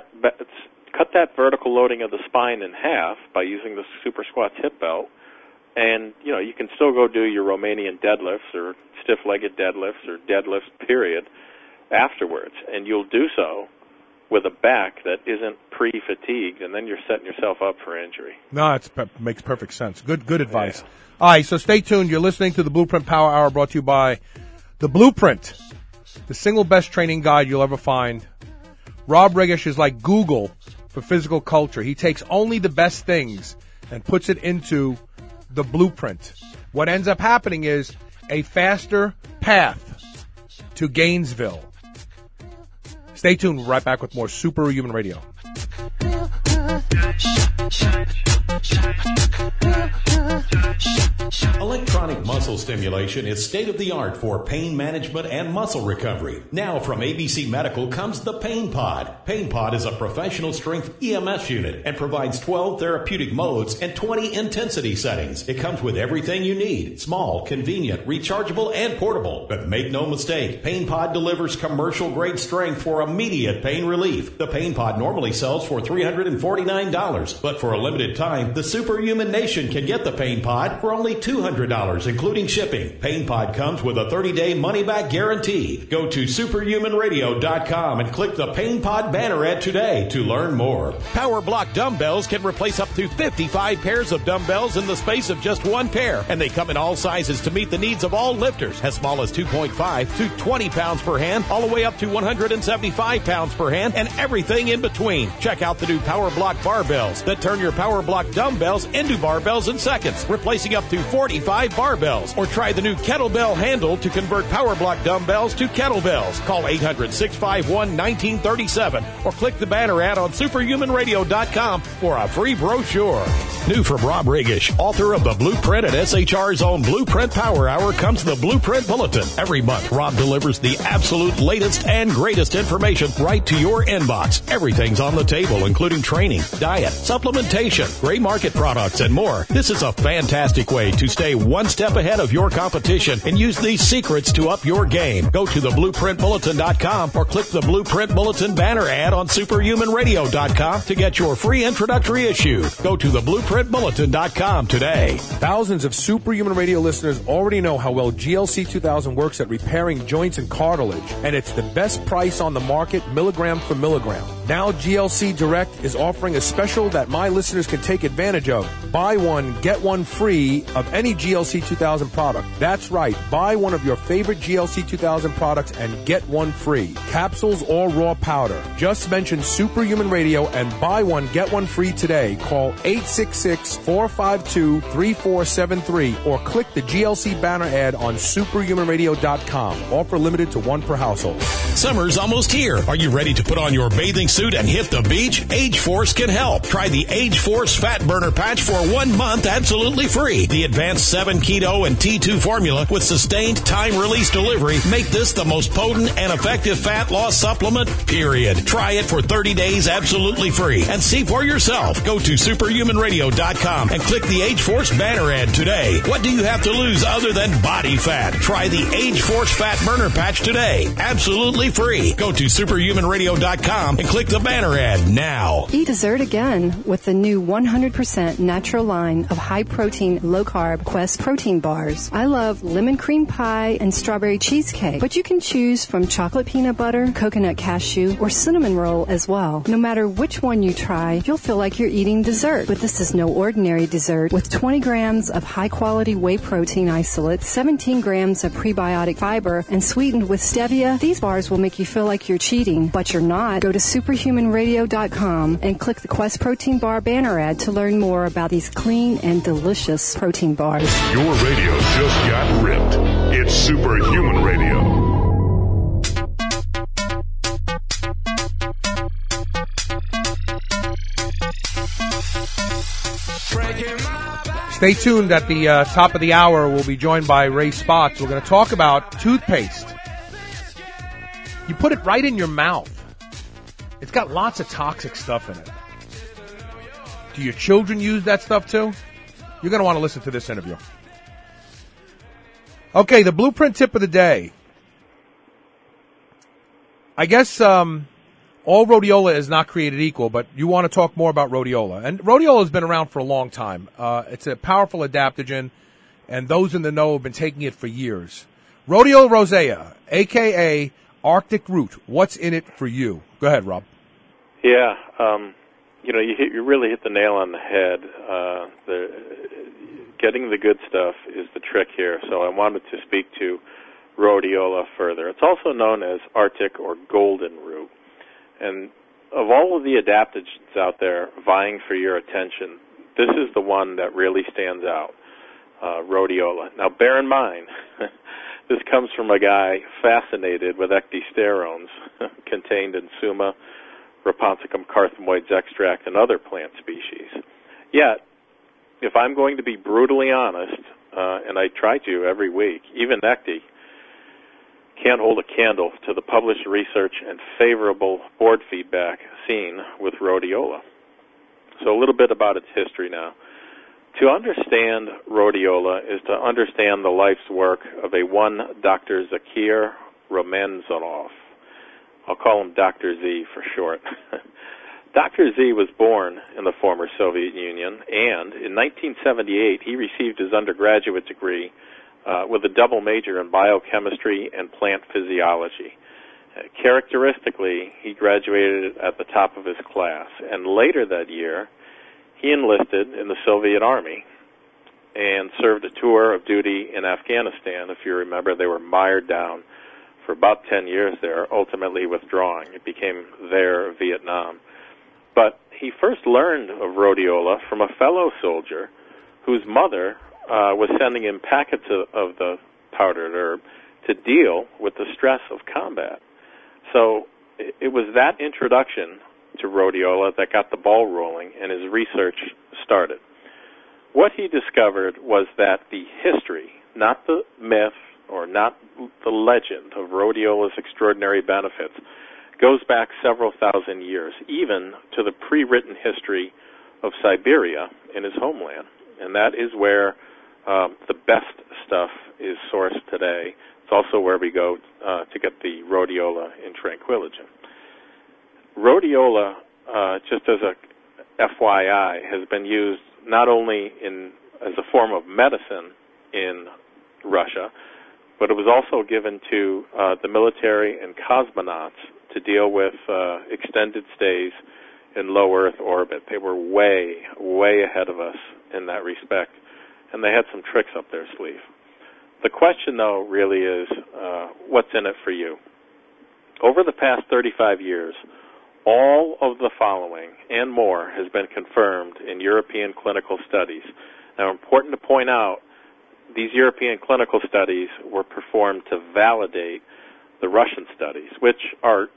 cut that vertical loading of the spine in half by using the Super Squats hip belt, and, you know, you can still go do your Romanian deadlifts or stiff-legged deadlifts or deadlifts, period, afterwards, and you'll do so with a back that isn't pre-fatigued, and then you're setting yourself up for injury. No, it makes perfect sense. Good good advice. Yeah. All right, so stay tuned. You're listening to the Blueprint Power Hour, brought to you by The Blueprint, the single best training guide you'll ever find. Rob Regish is like Google for physical culture. He takes only the best things and puts it into The Blueprint. What ends up happening is a faster path to Gainesville. Stay tuned. We're right back with more Superhuman Radio. Electronic muscle stimulation is state-of-the-art for pain management and muscle recovery. Now from A B C Medical comes the Pain Pod. Pain Pod is a professional strength E M S unit and provides twelve therapeutic modes and twenty intensity settings. It comes with everything you need. Small, convenient, rechargeable, and portable. But make no mistake, Pain Pod delivers commercial-grade strength for immediate pain relief. The Pain Pod normally sells for three hundred forty-nine dollars, but for a limited time, the Superhuman Nation can get the Pain Pod for only two hundred dollars, including shipping. Pain Pod comes with a thirty-day money-back guarantee. Go to superhuman radio dot com and click the Pain Pod banner ad today to learn more. Power Block dumbbells can replace up to fifty-five pairs of dumbbells in the space of just one pair, and they come in all sizes to meet the needs of all lifters, as small as two point five to twenty pounds per hand, all the way up to one hundred seventy-five pounds per hand, and everything in between. Check out the new Power Block barbells that turn your Power Block dumbbells into barbells in seconds, replacing up to forty-five barbells. Or try the new kettlebell handle to convert Power Block dumbbells to kettlebells. Call eight hundred, six five one, one nine three seven or click the banner ad on superhuman radio dot com for a free brochure. New from Rob Regish, author of the Blueprint at S H R's own Blueprint Power Hour, comes the Blueprint Bulletin. Every month, Rob delivers the absolute latest and greatest information right to your inbox. Everything's on the table, including training, diet, supplementation, gray market products, and more. This is a fantastic way to stay one step ahead of your competition and use these secrets to up your game. Go to the blueprint bulletin dot com or click the Blueprint Bulletin banner ad on superhuman radio dot com to get your free introductory issue. Go to the blueprint bulletin dot com today. Thousands of Superhuman Radio listeners already know how well G L C two thousand works at repairing joints and cartilage, and it's the best price on the market, milligram for milligram. Now G L C Direct is offering a special that my listeners can take advantage of. Buy one, get one free of any G L C two thousand product. That's right. Buy one of your favorite G L C two thousand products and get one free. Capsules or raw powder. Just mention Superhuman Radio and buy one, get one free today. Call eight six six, four five two, three four seven three or click the G L C banner ad on superhuman radio dot com. Offer limited to one per household. Summer's almost here. Are you ready to put on your bathing suit and hit the beach? Age Force can help. Try the Age Force Fat Burner Patch for one month absolutely free. The advanced seven Keto and T two formula with sustained time-release delivery make this the most potent and effective fat loss supplement, period. Try it for thirty days absolutely free and see for yourself. Go to superhuman radio dot com and click the Age Force banner ad today. What do you have to lose other than body fat? Try the Age Force Fat Burner Patch today. Absolutely free. Go to superhuman radio dot com and click the banner ad now. Eat dessert again with the new one hundred percent natural line of high-protein, low-carb Quest protein bars. I love lemon cream pie and strawberry cheesecake, but you can choose from chocolate peanut butter, coconut cashew, or cinnamon roll as well. No matter which one you try, you'll feel like you're eating dessert. But this is no ordinary dessert. With twenty grams of high-quality whey protein isolate, seventeen grams of prebiotic fiber, and sweetened with stevia, these bars will make you feel like you're cheating, but you're not. Go to superhuman radio dot com and click the Quest Protein Bar banner ad to learn more about these clean and delicious protein bars. Your radio just got ripped. It's Superhuman Radio. Stay tuned. At the uh, top of the hour, we'll be joined by Ray Spots. We're going to talk about toothpaste. You put it right in your mouth. It's got lots of toxic stuff in it. Do your children use that stuff too? You're going to want to listen to this interview. Okay, the blueprint tip of the day. I guess um, all rhodiola is not created equal, but you want to talk more about rhodiola. And rhodiola has been around for a long time. Uh, it's a powerful adaptogen, and those in the know have been taking it for years. Rhodiola rosea, a k a. Arctic root. What's in it for you? Go ahead, Rob. Yeah, um, you know, you hit, you really hit the nail on the head. Uh, the getting the good stuff is the trick here. So I wanted to speak to rhodiola further. It's also known as Arctic or golden root. And of all of the adaptogens out there vying for your attention, this is the one that really stands out, uh, rhodiola. Now, bear in mind, this comes from a guy fascinated with ecdysterones contained in Summa, Rapunzicum carthamoides extract, and other plant species. Yet, if I'm going to be brutally honest, uh, and I try to every week, even Ecdy can't hold a candle to the published research and favorable board feedback seen with rhodiola. So a little bit about its history now. To understand rhodiola is to understand the life's work of a one Doctor Zakir Romanzanov. I'll call him Doctor Z for short. Doctor Z was born in the former Soviet Union, and in nineteen seventy-eight he received his undergraduate degree uh, with a double major in biochemistry and plant physiology. Uh, characteristically, he graduated at the top of his class, and later that year he enlisted in the Soviet Army and served a tour of duty in Afghanistan. If you remember, they were mired down for about ten years there, ultimately withdrawing. It became their Vietnam. But he first learned of rhodiola from a fellow soldier whose mother uh, was sending in packets of, of the powdered herb to deal with the stress of combat. So it, it was that introduction to rhodiola that got the ball rolling and his research started. What he discovered was that the history, not the myth or not the legend of rhodiola's extraordinary benefits, goes back several thousand years, even to the pre-written history of Siberia in his homeland. And that is where um, the best stuff is sourced today. It's also where we go uh, to get the rhodiola in Tranquilligen. Rhodiola, uh, just as a F Y I, has been used not only in as a form of medicine in Russia, but it was also given to uh, the military and cosmonauts to deal with uh, extended stays in low Earth orbit. They were way, way ahead of us in that respect, and they had some tricks up their sleeve. The question, though, really is, uh, what's in it for you? Over the past thirty-five years, all of the following and more has been confirmed in European clinical studies. Now, important to point out, these European clinical studies were performed to validate the Russian studies, which are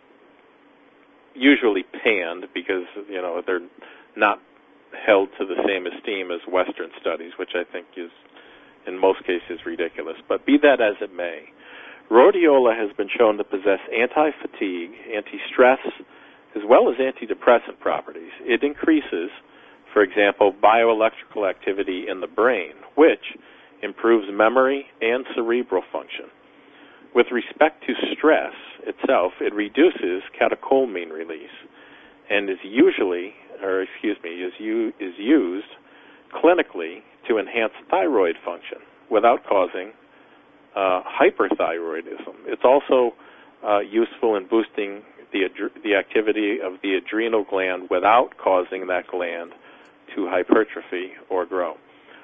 usually panned because, you know, they're not held to the same esteem as Western studies, which I think is, in most cases, ridiculous. But be that as it may, rhodiola has been shown to possess anti-fatigue, anti-stress, as well as antidepressant properties. It increases, for example, bioelectrical activity in the brain, which improves memory and cerebral function. With respect to stress itself, it reduces catecholamine release and is usually, or excuse me, is, u- is used clinically to enhance thyroid function without causing uh, hyperthyroidism. It's also uh, useful in boosting the, adre- the activity of the adrenal gland without causing that gland to hypertrophy or grow.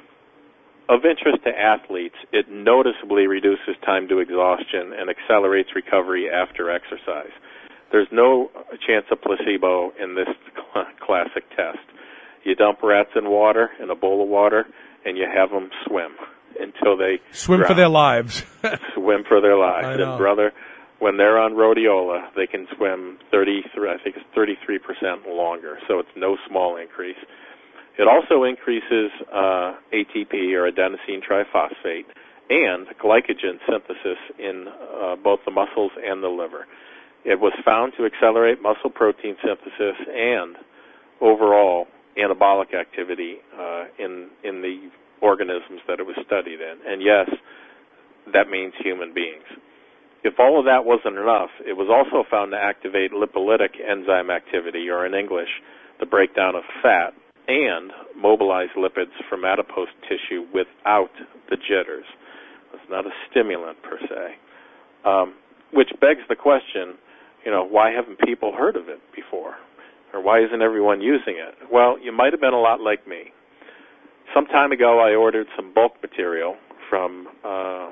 Of interest to athletes, it noticeably reduces time to exhaustion and accelerates recovery after exercise. There's no chance of placebo in this cl- classic test. You dump rats in water, in a bowl of water, and you have them swim until they swim drown. for their lives. Swim for their lives. I know. And brother, when they're on rhodiola, they can swim thirty-three, I think it's thirty-three percent longer, so it's no small increase. It also increases uh, A T P, or adenosine triphosphate, and glycogen synthesis in uh, both the muscles and the liver. It was found to accelerate muscle protein synthesis and overall anabolic activity uh, in in the organisms that it was studied in. And yes, that means human beings. If all of that wasn't enough, it was also found to activate lipolytic enzyme activity, or in English, the breakdown of fat, and mobilize lipids from adipose tissue without the jitters. It's not a stimulant per se. Um, which begs the question, you know, why haven't people heard of it before? Or why isn't everyone using it? Well, you might have been a lot like me. Some time ago, I ordered some bulk material from uh,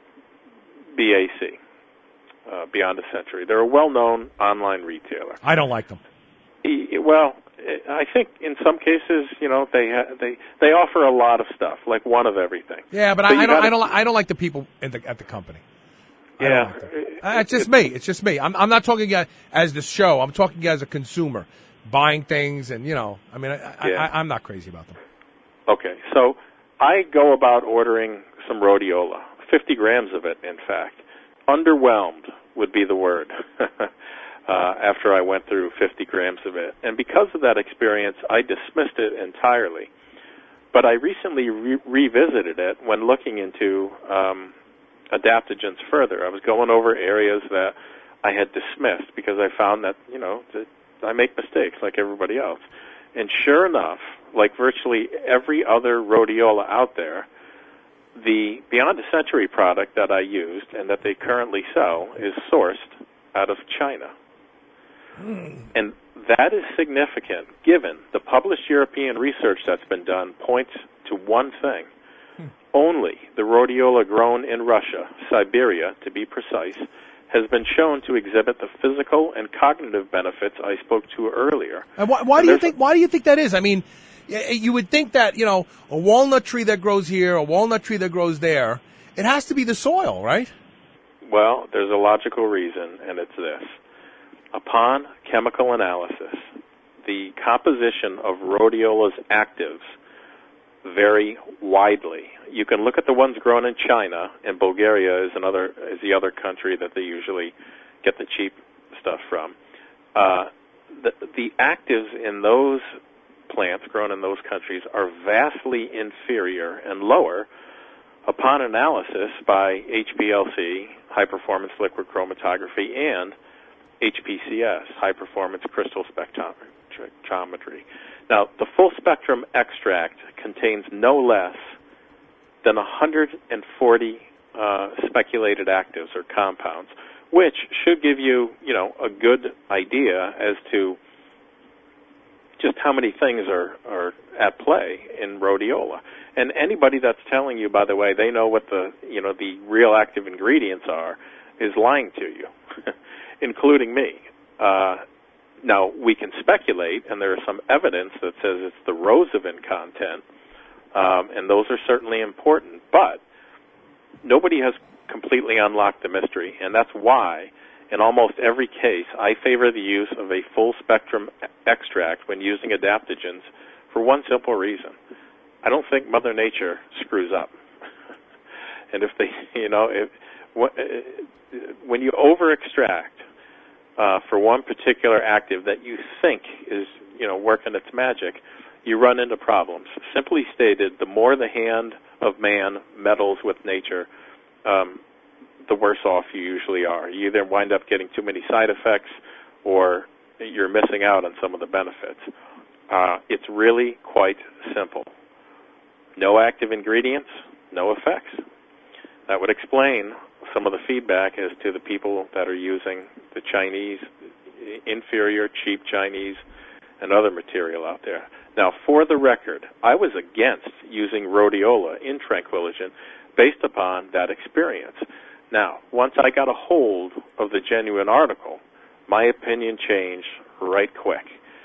B A C, uh, Beyond a Century. They're a well-known online retailer. I don't like them. E- well, I think in some cases, you know, they ha- they they offer a lot of stuff, like one of everything. Yeah, but so I, I don't gotta, I don't I don't like the people in the, at the company. Yeah, like uh, it's just me. It's just me. I'm I'm not talking as the show. I'm talking as a consumer, buying things, and you know, I mean, I, yeah. I, I'm not crazy about them. Okay, so I go about ordering some rhodiola, fifty grams of it, in fact. Underwhelmed would be the word. Uh, after I went through fifty grams of it. And because of that experience, I dismissed it entirely. But I recently re- revisited it when looking into um, adaptogens further. I was going over areas that I had dismissed because I found that, you know, that I make mistakes like everybody else. And sure enough, like virtually every other rhodiola out there, the Beyond a Century product that I used and that they currently sell is sourced out of China. And that is significant, given the published European research that's been done points to one thing. Hmm. Only the rhodiola grown in Russia, Siberia to be precise, has been shown to exhibit the physical and cognitive benefits I spoke to earlier. And why, why and do you think? Why do you think that is? I mean, you would think that, you know, a walnut tree that grows here, a walnut tree that grows there, it has to be the soil, right? Well, there's a logical reason, and it's this. Upon chemical analysis, the composition of rhodiola's actives vary widely. You can look at the ones grown in China, and Bulgaria is another is the other country that they usually get the cheap stuff from. Uh, the, the actives in those plants grown in those countries are vastly inferior and lower upon analysis by H P L C, high-performance liquid chromatography, and H P C S, high-performance crystal spectrometry. Now, the full-spectrum extract contains no less than one hundred forty uh, speculated actives or compounds, which should give you, you know, a good idea as to just how many things are, are at play in rhodiola. And anybody that's telling you, by the way, they know what the, you know, the real active ingredients are, is lying to you, including me. Uh, now, we can speculate, and there is some evidence that says it's the rosamin content, um, and those are certainly important, but nobody has completely unlocked the mystery, and that's why in almost every case I favor the use of a full-spectrum extract when using adaptogens for one simple reason. I don't think Mother Nature screws up. And if they, you know, if, when you over-extract uh, for one particular active that you think is, you know, working its magic, you run into problems. Simply stated, the more the hand of man meddles with nature, um, the worse off you usually are. You either wind up getting too many side effects or you're missing out on some of the benefits. Uh, it's really quite simple. No active ingredients, no effects. That would explain some of the feedback as to the people that are using the Chinese, inferior, cheap Chinese, and other material out there. Now, for the record, I was against using rhodiola in Tranquilligen based upon that experience. Now, once I got a hold of the genuine article, my opinion changed right quick.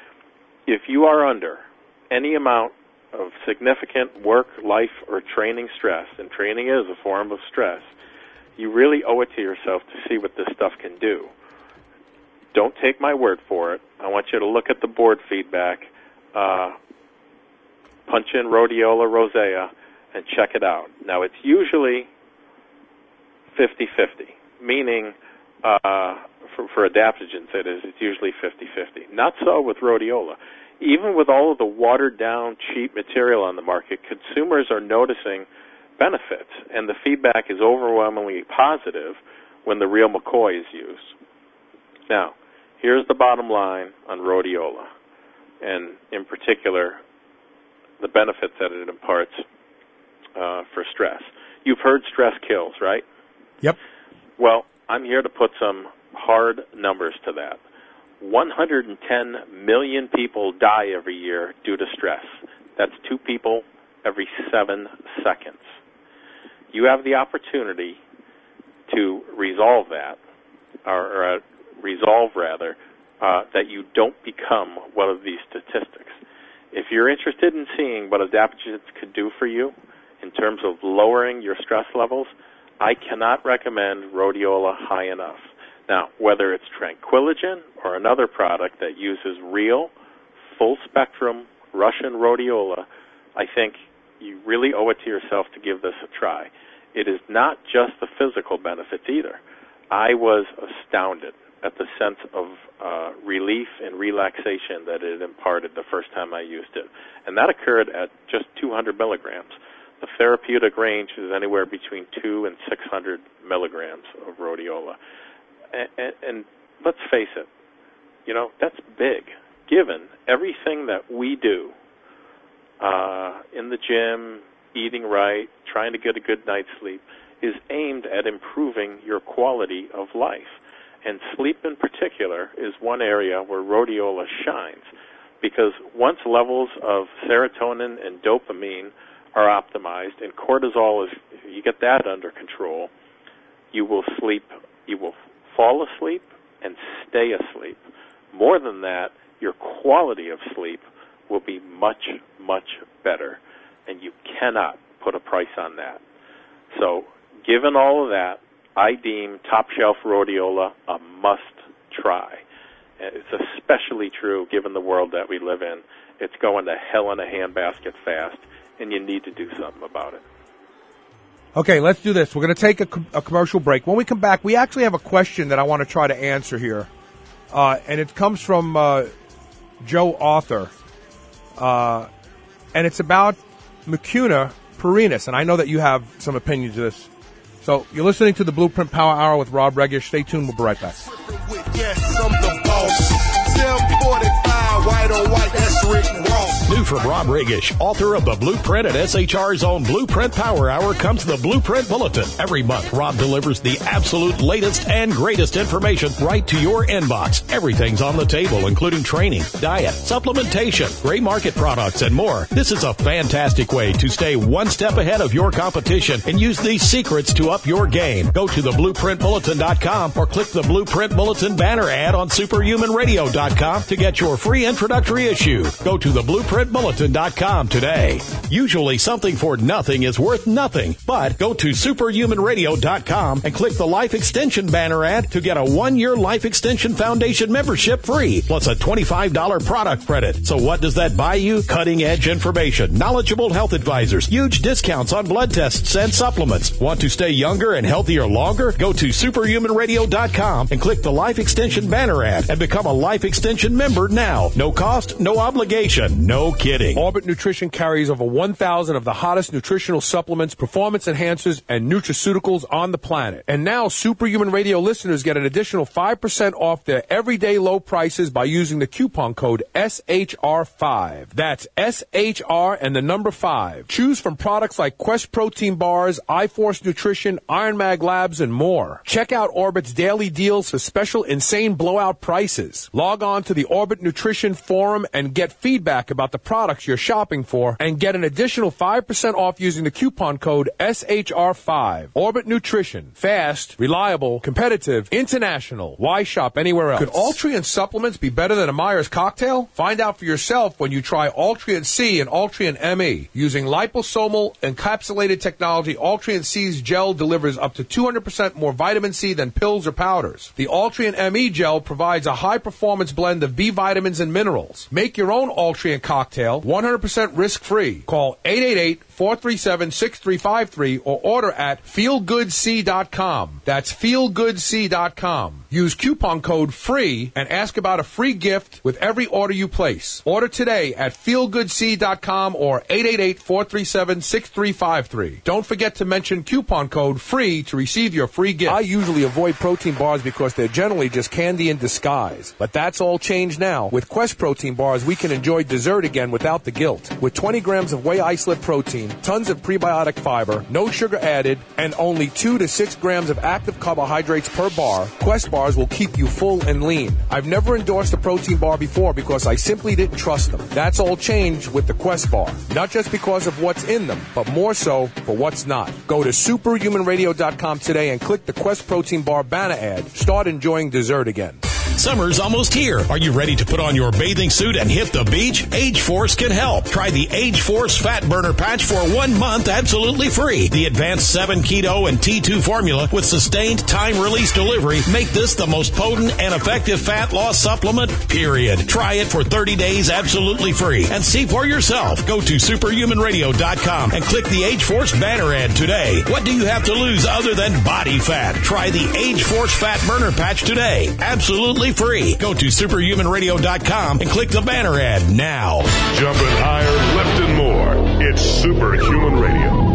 If you are under any amount of significant work, life, or training stress, and training is a form of stress, you really owe it to yourself to see what this stuff can do. Don't take my word for it. I want you to look at the board feedback, uh, punch in rhodiola rosea, and check it out. Now, it's usually fifty-fifty, meaning uh, for, for adaptogens, it is, it's usually fifty-fifty. Not so with rhodiola. Even with all of the watered-down, cheap material on the market, consumers are noticing benefits, and the feedback is overwhelmingly positive when the real McCoy is used. Now, here's the bottom line on rhodiola, and in particular, the benefits that it imparts uh, for stress. You've heard stress kills, right? Yep. Well, I'm here to put some hard numbers to that. one hundred ten million people die every year due to stress. That's two people every seven seconds. You have the opportunity to resolve that, or, or uh, resolve, rather, uh, that you don't become one of these statistics. If you're interested in seeing what adaptogens could do for you in terms of lowering your stress levels, I cannot recommend rhodiola high enough. Now, whether it's Tranquilligen or another product that uses real, full-spectrum Russian rhodiola, I think you really owe it to yourself to give this a try. It is not just the physical benefits either. I was astounded at the sense of uh, relief and relaxation that it imparted the first time I used it. And that occurred at just two hundred milligrams. The therapeutic range is anywhere between two and six hundred milligrams of rhodiola. And, and, and let's face it, you know, that's big, given everything that we do uh, in the gym, eating right, trying to get a good night's sleep, is aimed at improving your quality of life. And sleep in particular is one area where rhodiola shines, because once levels of serotonin and dopamine are optimized, and cortisol is, if you get that under control, you will sleep, you will fall asleep and stay asleep. More than that, your quality of sleep will be much, much better, and you cannot put a price on that. So, given all of that, I deem Top Shelf Rhodiola a must-try. It's especially true given the world that we live in. It's going to hell in a handbasket fast, and you need to do something about it. Okay, let's do this. We're going to take a, com- a commercial break. When we come back, we actually have a question that I want to try to answer here, uh, and it comes from uh, Joe Arthur, uh, and it's about Mucuna pruriens, and I know that you have some opinions of this. So you're listening to the Blueprint Power Hour with Rob Regish. Stay tuned. We'll be right back. Yes, I'm the boss. seven forty-five, white on white, that's Rick Ross. New from Rob Regish, author of the Blueprint and S H R's own Blueprint Power Hour, comes the Blueprint Bulletin. Every month, Rob delivers the absolute latest and greatest information right to your inbox. Everything's on the table, including training, diet, supplementation, gray market products, and more. This is a fantastic way to stay one step ahead of your competition and use these secrets to up your game. Go to the blueprint bulletin dot com or click the Blueprint Bulletin banner ad on superhuman radio dot com to get your free introductory issue. Go to the blueprint bulletin dot com today. Usually something for nothing is worth nothing, but go to superhuman radio dot com and click the Life Extension banner ad to get a one-year Life Extension Foundation membership free, plus a twenty-five dollars product credit. So what does that buy you? Cutting-edge information, knowledgeable health advisors, huge discounts on blood tests and supplements. Want to stay younger and healthier longer? Go to superhuman radio dot com and click the Life Extension banner ad and become a Life Extension member now. No cost, no obligation, no kidding. Orbit Nutrition carries over one thousand of the hottest nutritional supplements, performance enhancers, and nutraceuticals on the planet. And now Superhuman Radio listeners get an additional five percent off their everyday low prices by using the coupon code S H R five. That's S H R and the number five. Choose from products like Quest Protein Bars, iForce Nutrition, Iron Mag Labs, and more. Check out Orbit's daily deals for special insane blowout prices. Log on to the Orbit Nutrition Forum and get feedback about the products you're shopping for and get an additional five percent off using the coupon code S H R five. Orbit Nutrition. Fast, reliable, competitive, international. Why shop anywhere else? Could Altria supplements be better than a Myers cocktail? Find out for yourself when you try Altria C and Altria M E. Using liposomal encapsulated technology, Altria C's gel delivers up to two hundred percent more vitamin C than pills or powders. The Altria M E gel provides a high-performance blend of B vitamins and minerals. Make your own Altria cocktail one hundred percent risk-free. Call eight eight eight, four three seven, six three five three or order at feel good c dot com. That's feel good c dot com. Use coupon code FREE and ask about a free gift with every order you place. Order today at feel good c dot com or eight eight eight, four three seven, six three five three. Don't forget to mention coupon code FREE to receive your free gift. I usually avoid protein bars because they're generally just candy in disguise. But that's all changed now. With Quest Protein Bars, we can enjoy dessert again without the guilt. With twenty grams of whey isolate protein, tons of prebiotic fiber, no sugar added, and only two to six grams of active carbohydrates per bar, Quest Bars will keep you full and lean. I've never endorsed a protein bar before because I simply didn't trust them. That's all changed with the Quest Bar. Not just because of what's in them, but more so for what's not. Go to superhuman radio dot com today and click the Quest Protein Bar banner ad. Start enjoying dessert again. Summer's almost here. Are you ready to put on your bathing suit and hit the beach? Age Force can help. Try the Age Force Fat Burner Patch for one month absolutely free. The Advanced seven Keto and T two formula with sustained time-release delivery make this the most potent and effective fat loss supplement, period. Try it for thirty days absolutely free and see for yourself. Go to superhuman radio dot com and click the Age Force banner ad today. What do you have to lose other than body fat? Try the Age Force Fat Burner Patch today. Absolutely free. Go to superhuman radio dot com and click the banner ad now. Jumping higher, left and more. It's Superhuman Radio.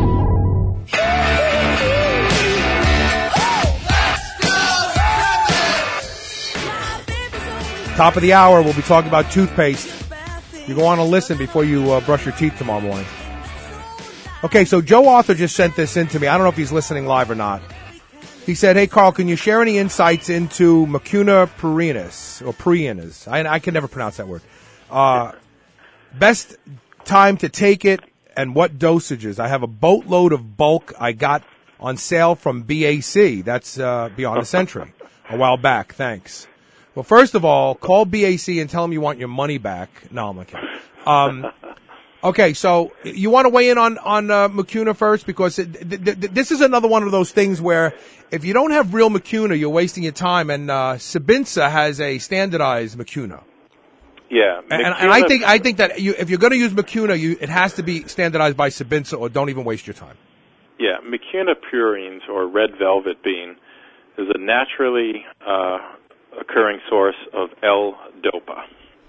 Top of the hour, we'll be talking about toothpaste. You're going to listen before you uh, brush your teeth tomorrow morning. Okay, so Joe Arthur just sent this in to me. I don't know if he's listening live or not. He said, hey, Carl, can you share any insights into Mucuna pruriens, or pruriens? I, I can never pronounce that word. Uh, best time to take it and what dosages? I have a boatload of bulk I got on sale from B A C. That's uh, Beyond the Century. a while back. Thanks. Well, first of all, call B A C and tell them you want your money back. No, I'm not kidding. Um, okay, so you want to weigh in on on uh, Mucuna first, because it, th- th- this is another one of those things where if you don't have real Mucuna, you're wasting your time. And uh, Cibinsa has a standardized Mucuna. Yeah, and, and I think I think that you, if you're going to use Mucuna, you it has to be standardized by Cibinsa, or don't even waste your time. Yeah, Mucuna purines, or red velvet bean, is a naturally uh, occurring source of L-dopa.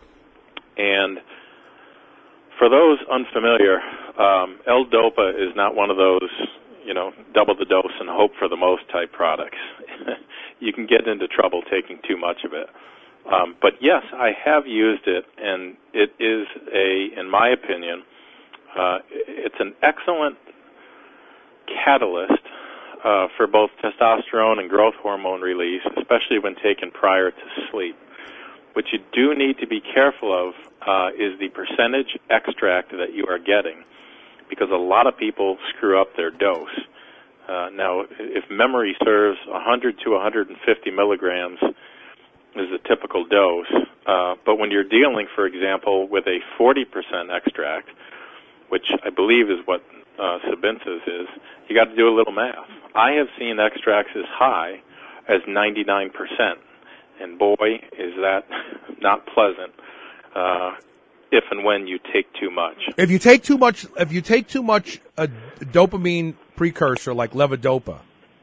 And for those unfamiliar, um, L-dopa is not one of those, you know, double the dose and hope for the most type products. You can get into trouble taking too much of it. Um, but yes, I have used it, and it is a, in my opinion, uh, it's an excellent catalyst uh, for both testosterone and growth hormone release, especially when taken prior to sleep. What you do need to be careful of uh, is the percentage extract that you are getting, because a lot of people screw up their dose. Uh, now, if memory serves, one hundred to one hundred fifty milligrams is a typical dose, uh, but when you're dealing, for example, with a forty percent extract, which I believe is what uh, Cibinsa's is, you got to do a little math. I have seen extracts as high as ninety-nine percent, and boy, is that not pleasant uh, if and when you take too much. If you take too much, if you take too much a dopamine precursor like levodopa,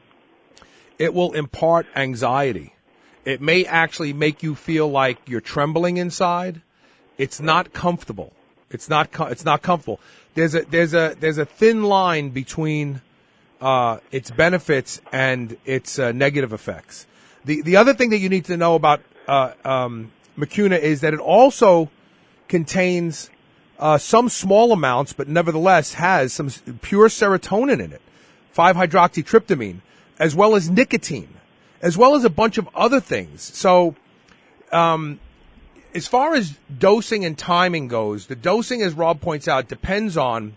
it will impart anxiety. It may actually make you feel like you're trembling inside. It's not comfortable. It's not. Com- it's not comfortable. There's a there's a there's a thin line between uh, its benefits and its uh, negative effects. The the other thing that you need to know about uh, um, Mucuna is that it also contains uh, some small amounts, but nevertheless has some pure serotonin in it, five hydroxytryptamine, as well as nicotine, as well as a bunch of other things. So, um, as far as dosing and timing goes, the dosing, as Rob points out, depends on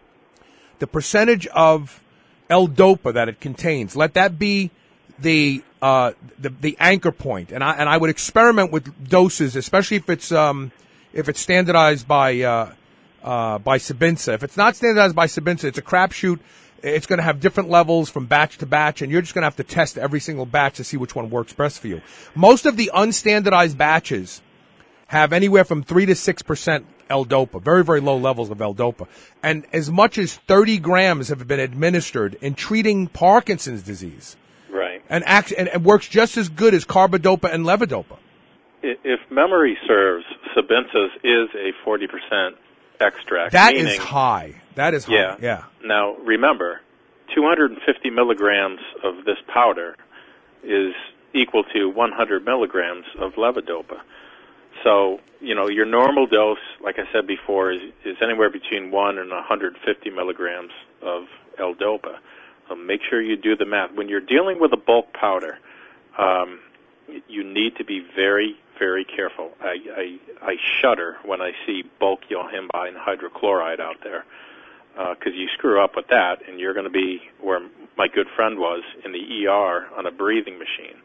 the percentage of L-dopa that it contains. Let that be the uh, the, the anchor point. And I and I would experiment with doses, especially if it's um, if it's standardized by uh, uh, by Cibinsa. If it's not standardized by Cibinsa, it's a crapshoot. It's going to have different levels from batch to batch, and you're just going to have to test every single batch to see which one works best for you. Most of the unstandardized batches have anywhere from three to six percent L-dopa, very, very low levels of L-dopa. And as much as thirty grams have been administered in treating Parkinson's disease. Right. And, act, and it works just as good as carbidopa and levodopa. If memory serves, Cibinsa's is a forty percent extract. That meaning, is high. That is high. Yeah. yeah. Now, remember, two hundred fifty milligrams of this powder is equal to one hundred milligrams of levodopa. So, you know, your normal dose, like I said before, is, is anywhere between one and one hundred fifty milligrams of L-dopa. So make sure you do the math. When you're dealing with a bulk powder, um, you need to be very, very careful. I, I, I shudder when I see bulk yohimbine hydrochloride out there, because uh, you screw up with that, and you're going to be where my good friend was, in the E R on a breathing machine.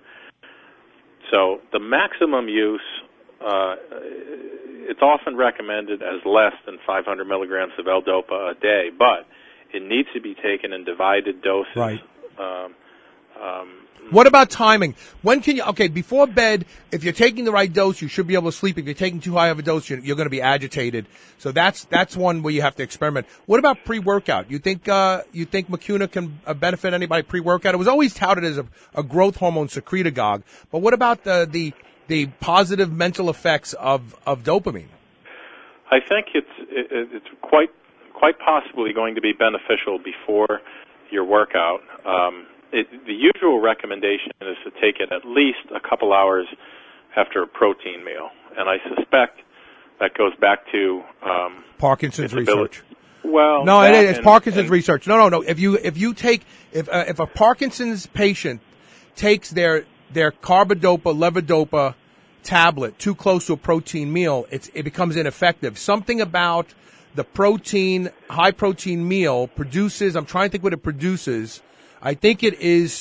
So the maximum use, uh, it's often recommended as less than five hundred milligrams of L-dopa a day, but it needs to be taken in divided doses. Right. Um, um, What about timing? When can you, okay, before bed, if you're taking the right dose, you should be able to sleep. If you're taking too high of a dose, you're, you're going to be agitated. So that's, that's one where you have to experiment. What about pre-workout? You think, uh, you think Mucuna can uh, benefit anybody pre-workout? It was always touted as a, a growth hormone secretagogue. But what about the, the, the positive mental effects of, of dopamine? I think it's, it, it's quite, quite possibly going to be beneficial before your workout. Um, It, the usual recommendation is to take it at least a couple hours after a protein meal, and I suspect that goes back to um, Parkinson's research. Well, no, it, it's and, Parkinson's and, research. No, no, no. If you if you take if uh, if a Parkinson's patient takes their their carbidopa levodopa tablet too close to a protein meal, it's it becomes ineffective. Something about the protein high protein meal produces. I'm trying to think what it produces. I think it is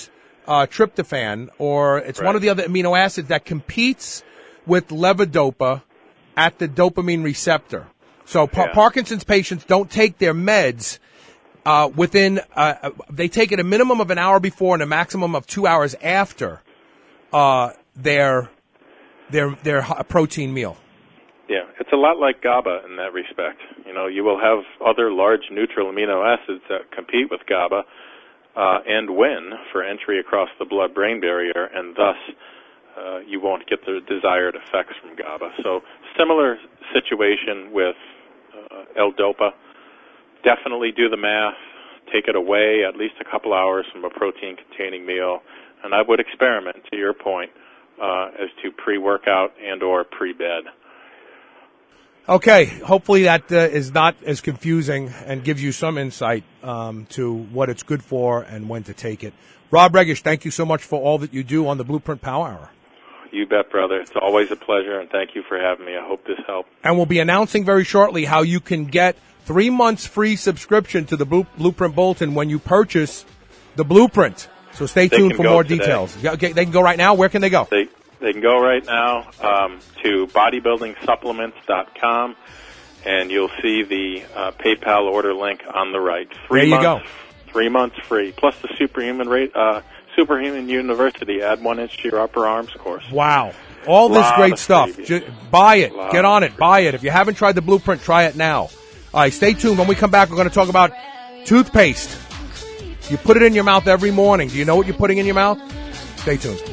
uh, tryptophan, or it's Right. one of the other amino acids that competes with levodopa at the dopamine receptor. So par- Yeah. Parkinson's patients don't take their meds uh, within, uh, they take it a minimum of an hour before and a maximum of two hours after uh, their their their hi- protein meal. Yeah, it's a lot like GABA in that respect. You know, you will have other large neutral amino acids that compete with GABA uh, and win for entry across the blood-brain barrier, and thus uh, you won't get the desired effects from GABA. So similar situation with uh, L-DOPA. Definitely do the math. Take it away at least a couple hours from a protein-containing meal, and I would experiment, to your point, uh, as to pre-workout and or pre-bed. Okay, hopefully that uh, is not as confusing and gives you some insight um, to what it's good for and when to take it. Rob Regish, thank you so much for all that you do on the Blueprint Power Hour. You bet, brother. It's always a pleasure, and thank you for having me. I hope this helped. And we'll be announcing very shortly how you can get three months free subscription to the Blue- Blueprint Bulletin when you purchase the Blueprint. So stay They tuned can for go more today. details. Yeah, okay, they can go right now. Where can they go? They they can go right now um, to bodybuilding supplements dot com, and you'll see the uh, PayPal order link on the right. Three There you months, Three months free, plus the Superhuman rate, uh, Superhuman University Add One Inch to Your Upper Arms course. Wow. All this Lot great of stuff. freebies. Ju- buy it. Lot Get on of it. Buy it. If you haven't tried the Blueprint, try it now. All right, stay tuned. When we come back, we're going to talk about toothpaste. You put it in your mouth every morning. Do you know what you're putting in your mouth? Stay tuned.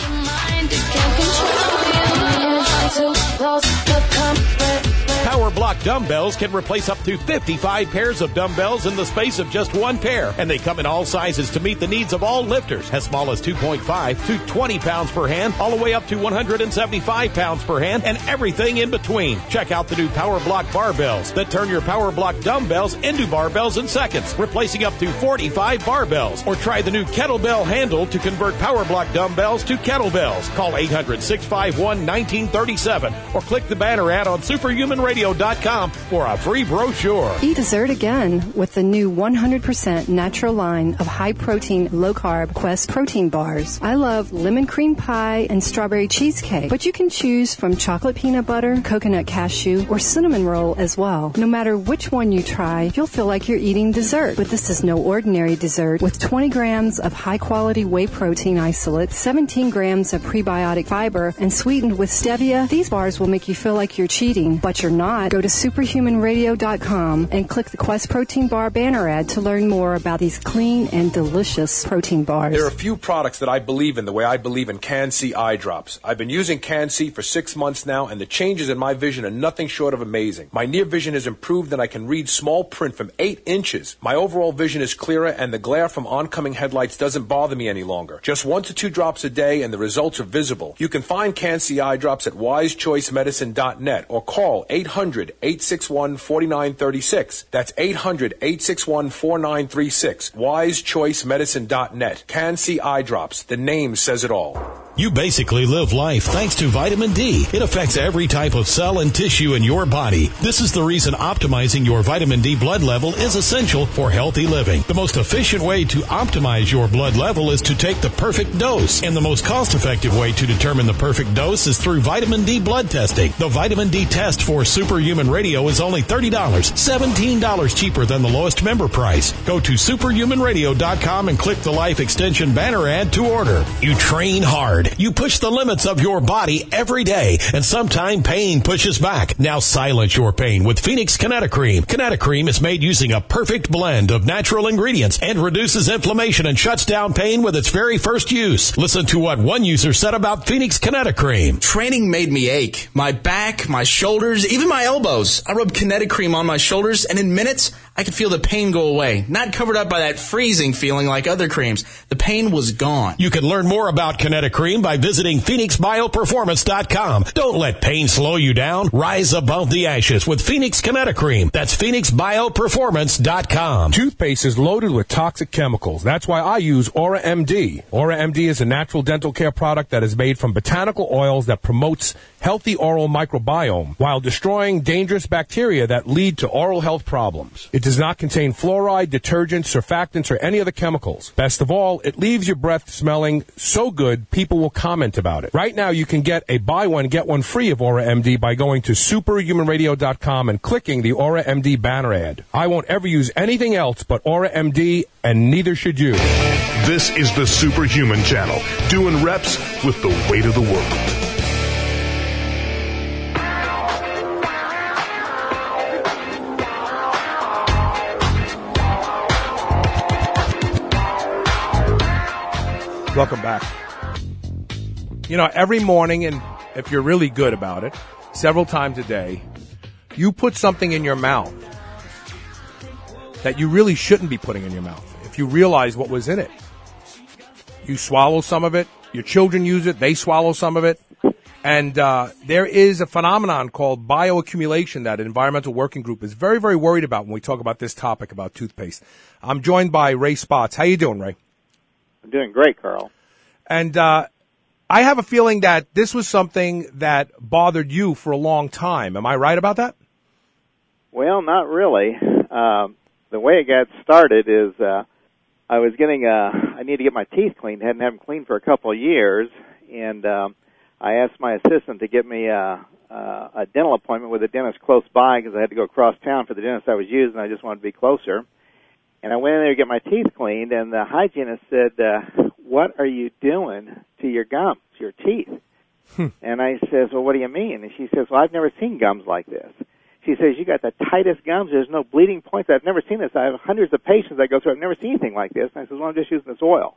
Power Block dumbbells can replace up to fifty-five pairs of dumbbells in the space of just one pair. And they come in all sizes to meet the needs of all lifters, as small as two point five to twenty pounds per hand, all the way up to one hundred seventy-five pounds per hand, and everything in between. Check out the new Power Block barbells that turn your Power Block dumbbells into barbells in seconds, replacing up to forty-five barbells. Or try the new kettlebell handle to convert Power Block dumbbells to kettlebells. Call eight hundred, six five one, one nine three seven or click the banner ad on superhuman radio dot com for a free brochure. Eat dessert again with the new one hundred percent natural line of high-protein, low-carb Quest protein bars. I love lemon cream pie and strawberry cheesecake, but you can choose from chocolate peanut butter, coconut cashew, or cinnamon roll as well. No matter which one you try, you'll feel like you're eating dessert. But this is no ordinary dessert. With twenty grams of high-quality whey protein isolate, seventeen grams of prebiotic fiber, and sweetened with stevia, these bars will make you feel like you're cheating, but you're not. Go to superhuman radio dot com and click the Quest Protein Bar banner ad to learn more about these clean and delicious protein bars. There are a few products that I believe in the way I believe in Can-C eye drops. I've been using Can-C for six months now, and the changes in my vision are nothing short of amazing. My near vision has improved, and I can read small print from eight inches. My overall vision is clearer, and the glare from oncoming headlights doesn't bother me any longer. Just one to two drops a day, and the results are visible. You can find Can-C eye drops at wise choice medicine dot net or call eight hundred, eight six one, four nine three six. That's eight hundred, eight six one, four nine three six. wise choice medicine dot net. Can-C eye drops. The name says it all. You basically live life thanks to vitamin D. It affects every type of cell and tissue in your body. This is the reason optimizing your vitamin D blood level is essential for healthy living. The most efficient way to optimize your blood level is to take the perfect dose. And the most cost-effective way to determine the perfect dose is through vitamin D blood testing. The vitamin D test for Superhuman Radio is only thirty dollars, seventeen dollars cheaper than the lowest member price. Go to superhuman radio dot com and click the Life Extension banner ad to order. You train hard. You push the limits of your body every day, and sometimes pain pushes back. Now silence your pain with Phoenix Kinetocream. Kinetocream is made using a perfect blend of natural ingredients and reduces inflammation and shuts down pain with its very first use. Listen to what one user said about Phoenix Kinetocream. Training made me ache. My back, my shoulders, even my elbows. I rubbed Kinetocream on my shoulders, and in minutes, I could feel the pain go away. Not covered up by that freezing feeling like other creams. The pain was gone. You can learn more about Kinetocream by visiting phoenix bio performance dot com. Don't let pain slow you down. Rise above the ashes with Phoenix Kinetocream. That's phoenix bio performance dot com. Toothpaste is loaded with toxic chemicals. That's why I use Aura M D. Aura M D is a natural dental care product that is made from botanical oils that promotes healthy oral microbiome while destroying dangerous bacteria that lead to oral health problems. It does not contain fluoride, detergents, surfactants, or any other chemicals. Best of all, it leaves your breath smelling so good, people will comment about it. Right now, you can get a buy one, get one free of Aura M D by going to superhuman radio dot com and clicking the Aura M D banner ad. I won't ever use anything else but Aura M D, and neither should you. This is the Superhuman Channel, doing reps with the weight of the world. Welcome back. You know, every morning, and if you're really good about it, several times a day, you put something in your mouth that you really shouldn't be putting in your mouth if you realize what was in it. You swallow some of it, your children use it, they swallow some of it, and uh, there is a phenomenon called bioaccumulation that an environmental working group is very, very worried about when we talk about this topic about toothpaste. I'm joined by Ray Spotts. How you doing, Ray? I'm doing great, Carl. And uh, I have a feeling that this was something that bothered you for a long time. Am I right about that? Well, not really. Um, the way it got started is uh, I was getting uh, I need to get my teeth cleaned. Hadn't had them cleaned for a couple of years, and um, I asked my assistant to get me a, a, a dental appointment with a dentist close by because I had to go across town for the dentist I was using. I just wanted to be closer. And I went in there to get my teeth cleaned, and the hygienist said, uh, what are you doing to your gums, your teeth? Hmm. And I says, well, what do you mean? And she says, well, I've never seen gums like this. She says, you got the tightest gums. There's no bleeding points. I've never seen this. I have hundreds of patients I go through. I've never seen anything like this. And I says, well, I'm just using this oil.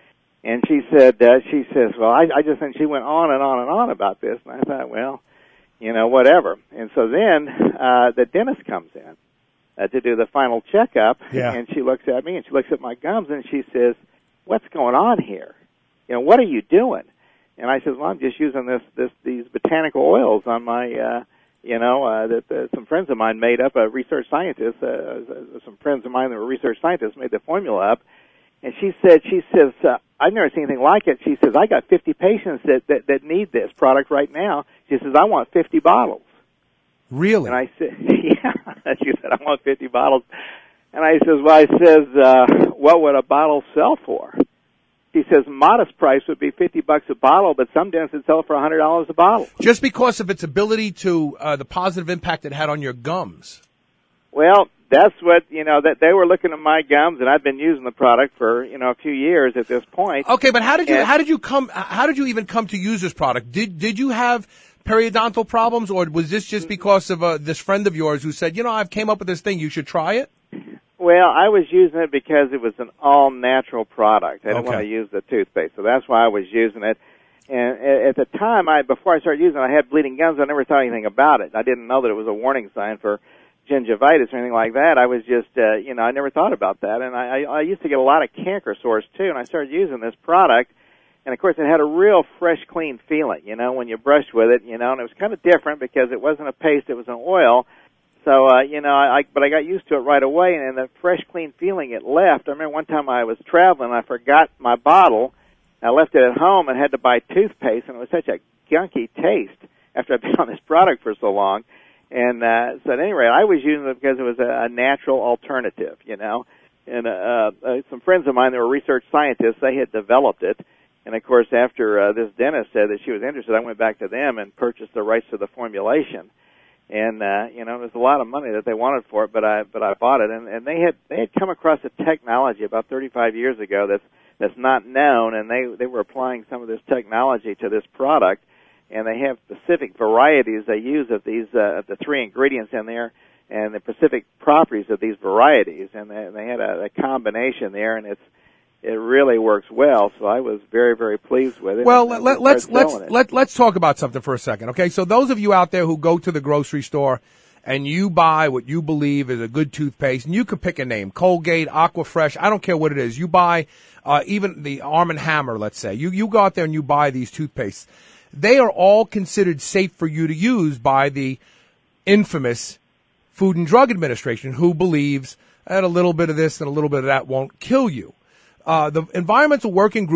And she said, uh, she says, well, I, I just think she went on and on and on about this. And I thought, well, you know, whatever. And so then uh, the dentist comes in. Uh, to do the final checkup, yeah. And she looks at me and she looks at my gums and she says, "What's going on here? You know, what are you doing?" And I says, "Well, I'm just using this, this, these botanical oils on my, uh, you know, uh, that uh, some friends of mine made up. A research scientist, uh, some friends of mine that were research scientists made the formula up." And she said, "She says uh, I've never seen anything like it." She says, "I got fifty patients that, that that need this product right now." She says, "I want fifty bottles." Really? And I said, yeah. She said, I want fifty bottles. And I says, well, I says, uh, what would a bottle sell for? She says, modest price would be fifty bucks a bottle, but some dentists would sell it for one hundred dollars a bottle. Just because of its ability to, uh, the positive impact it had on your gums. Well, that's what, you know, that they were looking at my gums, and I've been using the product for, you know, a few years at this point. Okay, but how did you, and, how did you come, how did you even come to use this product? Did, did you have periodontal problems, or was this just because of uh, this friend of yours who said, you know, I've came up with this thing, you should try it? Well, I was using it because it was an all-natural product. I didn't okay. want to use the toothpaste, so that's why I was using it. And at the time, I before I started using it, I had bleeding gums. I never thought anything about it. I didn't know that it was a warning sign for gingivitis or anything like that. I was just, uh, you know, I never thought about that. And I, I, I used to get a lot of canker sores, too, and I started using this product. And, of course, it had a real fresh, clean feeling, you know, when you brushed with it, you know, and it was kind of different because it wasn't a paste, it was an oil. So, uh, you know, I, but I got used to it right away, and the fresh, clean feeling, it left. I remember one time I was traveling, and I forgot my bottle. I left it at home and had to buy toothpaste, and it was such a gunky taste after I'd been on this product for so long. And uh, so at any rate, I was using it because it was a, a natural alternative, you know. And uh, uh, some friends of mine that were research scientists, they had developed it. And, of course, after uh, this dentist said that she was interested, I went back to them and purchased the rights to the formulation. And, uh, you know, it was a lot of money that they wanted for it, but I but I bought it. And, and they had they had come across a technology about thirty-five years ago that's that's not known, and they, they were applying some of this technology to this product. And they have specific varieties they use of these uh, of the three ingredients in there, and the specific properties of these varieties. And they, they had a, a combination there, and it's it really works well, so I was very, very pleased with it. Well, let, let's let's let, let's talk about something for a second, okay? So those of you out there who go to the grocery store and you buy what you believe is a good toothpaste, and you could pick a name, Colgate, Aquafresh, I don't care what it is. You buy uh, even the Arm and Hammer, let's say. You you go out there and you buy these toothpastes. They are all considered safe for you to use by the infamous Food and Drug Administration, who believes that a little bit of this and a little bit of that won't kill you. Uh, the Environmental Working Group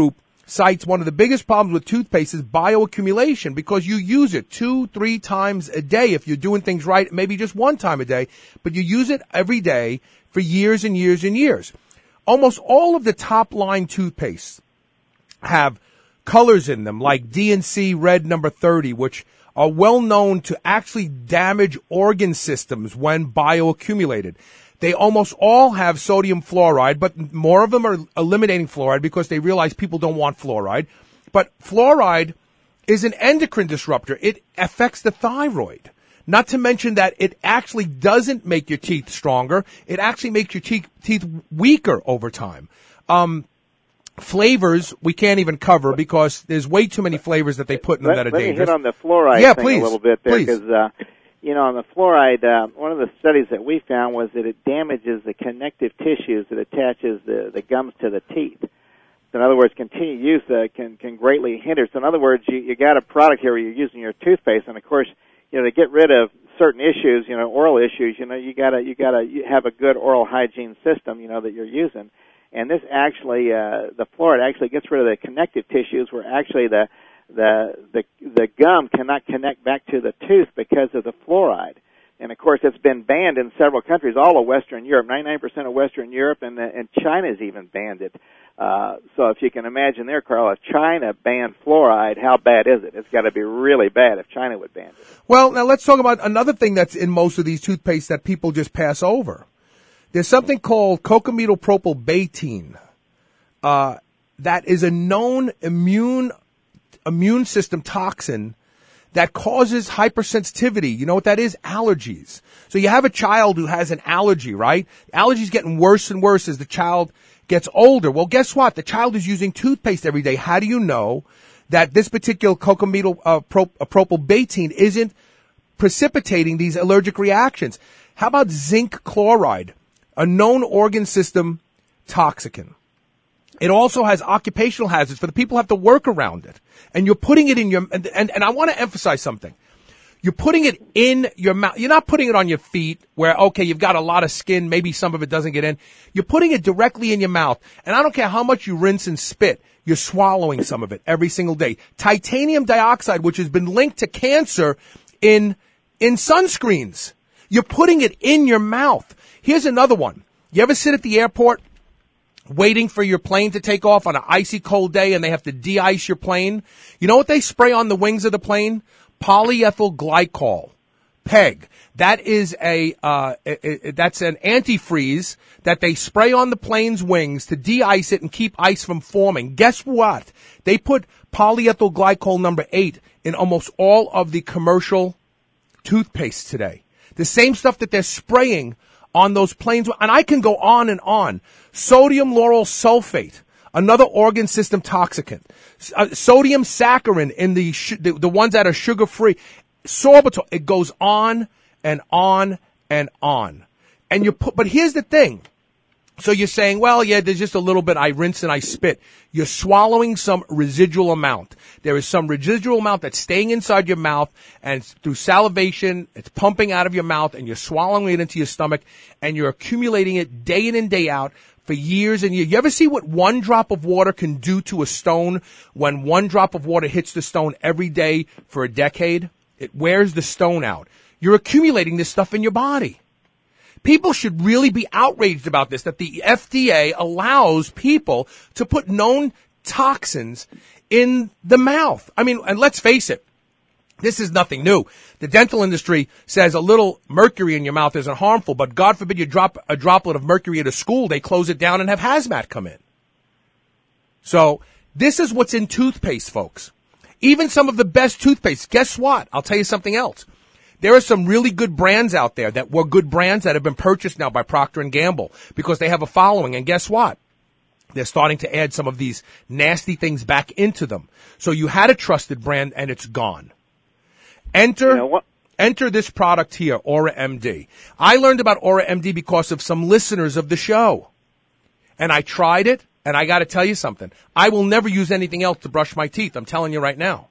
cites one of the biggest problems with toothpaste is bioaccumulation because you use it two, three times a day if you're doing things right, maybe just one time a day, but you use it every day for years and years and years. Almost all of the top line toothpastes have colors in them like D N C Red number thirty, which are well known to actually damage organ systems when bioaccumulated. They almost all have sodium fluoride, but more of them are eliminating fluoride because they realize people don't want fluoride. But fluoride is an endocrine disruptor. It affects the thyroid. Not to mention that it actually doesn't make your teeth stronger. It actually makes your teeth, teeth weaker over time. Um, flavors we can't even cover because there's way too many flavors that they put in them let, that are let dangerous. Let me hit on the fluoride yeah, thing please, a little bit there because uh, you know, on the fluoride, uh, one of the studies that we found was that it damages the connective tissues that attaches the, the gums to the teeth. So in other words, continued use uh, can can greatly hinder. So in other words, you, you got a product here where you're using your toothpaste, and of course, you know, to get rid of certain issues, you know, oral issues, you know, you gotta you gotta have a good oral hygiene system, you know, that you're using. And this actually, uh, the fluoride actually gets rid of the connective tissues where actually the the the the gum cannot connect back to the tooth because of the fluoride. And of course, it's been banned in several countries, all of Western Europe, ninety-nine percent of Western Europe, and and China's even banned it. Uh, so if you can imagine there, Carl, if China banned fluoride, how bad is it? It's got to be really bad if China would ban it. Well, now let's talk about another thing that's in most of these toothpastes that people just pass over. There's something called cocamidopropylbetaine. Uh, that is a known immune immune system toxin that causes hypersensitivity. You know what that is? Allergies. So you have a child who has an allergy, right? Allergies getting worse and worse as the child gets older. Well, guess what? The child is using toothpaste every day. How do you know that this particular cocamidopropylbetaine isn't precipitating these allergic reactions? How about zinc chloride, a known organ system toxicant? It also has occupational hazards for the people who have to work around it. And you're putting it in your, and, and, and I want to emphasize something. You're putting it in your mouth. You're not putting it on your feet where, okay, you've got a lot of skin. Maybe some of it doesn't get in. You're putting it directly in your mouth. And I don't care how much you rinse and spit. You're swallowing some of it every single day. Titanium dioxide, which has been linked to cancer in, in sunscreens. You're putting it in your mouth. Here's another one. You ever sit at the airport waiting for your plane to take off on an icy cold day and they have to de-ice your plane? You know what they spray on the wings of the plane? Polyethyl glycol, P E G. That is a, uh, a, a, that's an antifreeze that they spray on the plane's wings to de-ice it and keep ice from forming. Guess what? They put polyethyl glycol number eight in almost all of the commercial toothpaste today. The same stuff that they're spraying on those planes. And I can go on and on. Sodium lauryl sulfate, another organ system toxicant. Uh, sodium saccharin in the, sh- the the ones that are sugar-free. Sorbitol. It goes on and on and on. And you put, but here's the thing. So you're saying, well, yeah, there's just a little bit. I rinse and I spit. You're swallowing some residual amount. There is some residual amount that's staying inside your mouth, and through salivation, it's pumping out of your mouth, and you're swallowing it into your stomach, and you're accumulating it day in and day out for years and years. You ever see what one drop of water can do to a stone when one drop of water hits the stone every day for a decade? It wears the stone out. You're accumulating this stuff in your body. People should really be outraged about this, that the F D A allows people to put known toxins in the mouth. I mean, and let's face it, this is nothing new. The dental industry says a little mercury in your mouth isn't harmful, but God forbid you drop a droplet of mercury at a school, they close it down and have hazmat come in. So this is what's in toothpaste, folks. Even some of the best toothpaste. Guess what? I'll tell you something else. There are some really good brands out there that were good brands that have been purchased now by Procter and Gamble because they have a following. And guess what? They're starting to add some of these nasty things back into them. So you had a trusted brand and it's gone. Enter, you know what? enter this product here, Aura M D. I learned about Aura M D because of some listeners of the show. And I tried it, and I got to tell you something. I will never use anything else to brush my teeth. I'm telling you right now.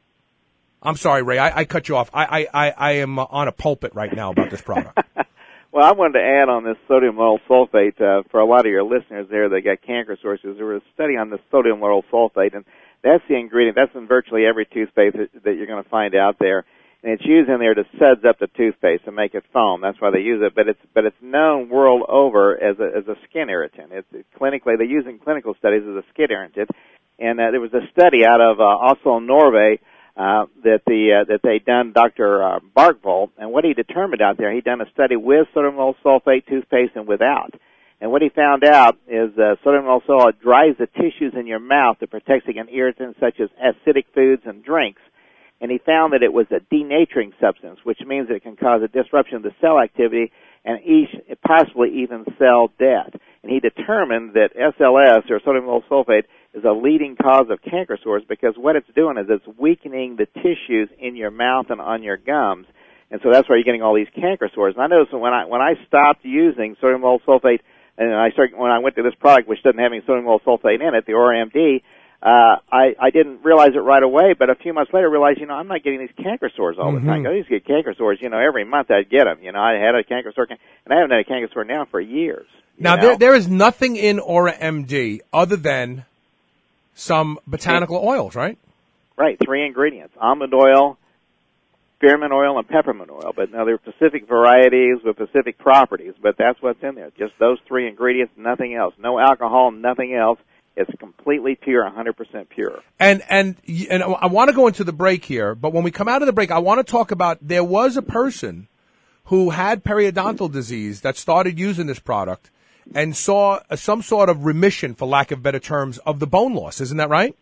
I'm sorry, Ray. I, I cut you off. I, I, I, I am on a pulpit right now about this product. Well, I wanted to add on this sodium lauryl sulfate uh, for a lot of your listeners there that got canker sources. There was a study on this sodium lauryl sulfate, and that's the ingredient. That's in virtually every toothpaste that, that you're going to find out there, and it's used in there to suds up the toothpaste and make it foam. That's why they use it. But it's but it's known world over as a as a skin irritant. It's it, clinically they use it in clinical studies as a skin irritant, and uh, there was a study out of uh, Oslo, Norway. Uh, that the uh, that they done Doctor Uh, Barkvold, and what he determined out there, he done a study with sodium lauryl sulfate toothpaste and without. And what he found out is uh, sodium lauryl sulfate dries the tissues in your mouth that protects against irritants such as acidic foods and drinks. And he found that it was a denaturing substance, which means it can cause a disruption of the cell activity and each, possibly even cell death. And he determined that S L S, or sodium lauryl sulfate, is a leading cause of canker sores because what it's doing is it's weakening the tissues in your mouth and on your gums. And so that's why you're getting all these canker sores. And I noticed when I when I stopped using sodium lauryl sulfate, and I started when I went to this product which doesn't have any sodium lauryl sulfate in it, the Aura M D, uh, I I didn't realize it right away. But a few months later, I realized you know I'm not getting these canker sores all mm-hmm. the time. I used to get canker sores, you know, every month I'd get them. You know, I had a canker sore, and I haven't had a canker sore now for years. Now know? there there is nothing in Aura M D other than some botanical oils, right? Right, three ingredients: almond oil, spearmint oil, and peppermint oil. But now they're specific varieties with specific properties, but that's what's in there. Just those three ingredients, nothing else. No alcohol, nothing else. It's completely pure, one hundred percent pure. And and and I want to go into the break here, but when we come out of the break, I want to talk about there was a person who had periodontal disease that started using this product and saw some sort of remission, for lack of better terms, of the bone loss. Isn't that right?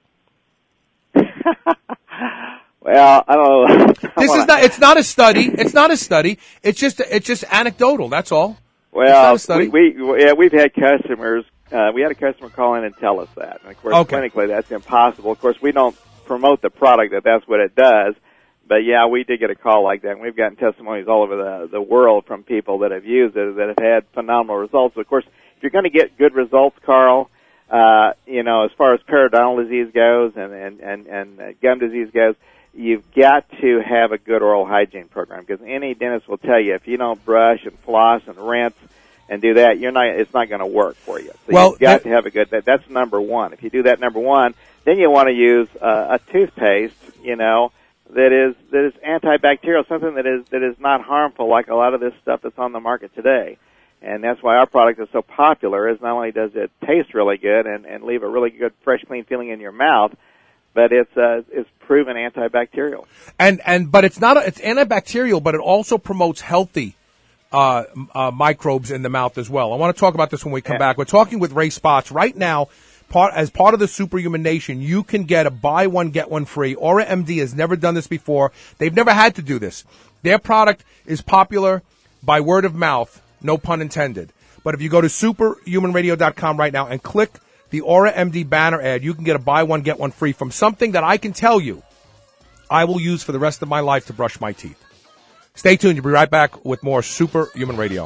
Well, I don't know. This is not. It's not a study. It's not a study. It's just. It's just anecdotal. That's all. Well, it's not a study. we, we yeah we've had customers. Uh, we had a customer call in and tell us that. And of course, okay. clinically, that's impossible. Of course, we don't promote the product that that's what it does. But yeah, we did get a call like that, and we've gotten testimonies all over the the world from people that have used it that have had phenomenal results. Of course, if you're going to get good results, Carl, uh, you know, as far as periodontal disease goes and and and, and uh, gum disease goes, you've got to have a good oral hygiene program because any dentist will tell you if you don't brush and floss and rinse and do that, you're not. It's not going to work for you. So well, you've got that, to have a good. That, that's number one. If you do that, number one, then you want to use uh, a toothpaste. You know. That is that is antibacterial, something that is that is not harmful like a lot of this stuff that's on the market today, and that's why our product is so popular. Is not only does it taste really good and, and leave a really good, fresh, clean feeling in your mouth, but it's uh, it's proven antibacterial. And and but it's not a, it's antibacterial, but it also promotes healthy uh, uh, microbes in the mouth as well. I want to talk about this when we come yeah. back. We're talking with Ray Spotts right now. Part, as part of the Superhuman Nation, you can get a buy one, get one free. Aura M D has never done this before. They've never had to do this. Their product is popular by word of mouth, no pun intended. But if you go to superhuman radio dot com right now and click the Aura M D banner ad, you can get a buy one, get one free from something that I can tell you I will use for the rest of my life to brush my teeth. Stay tuned. You'll be right back with more Superhuman Radio.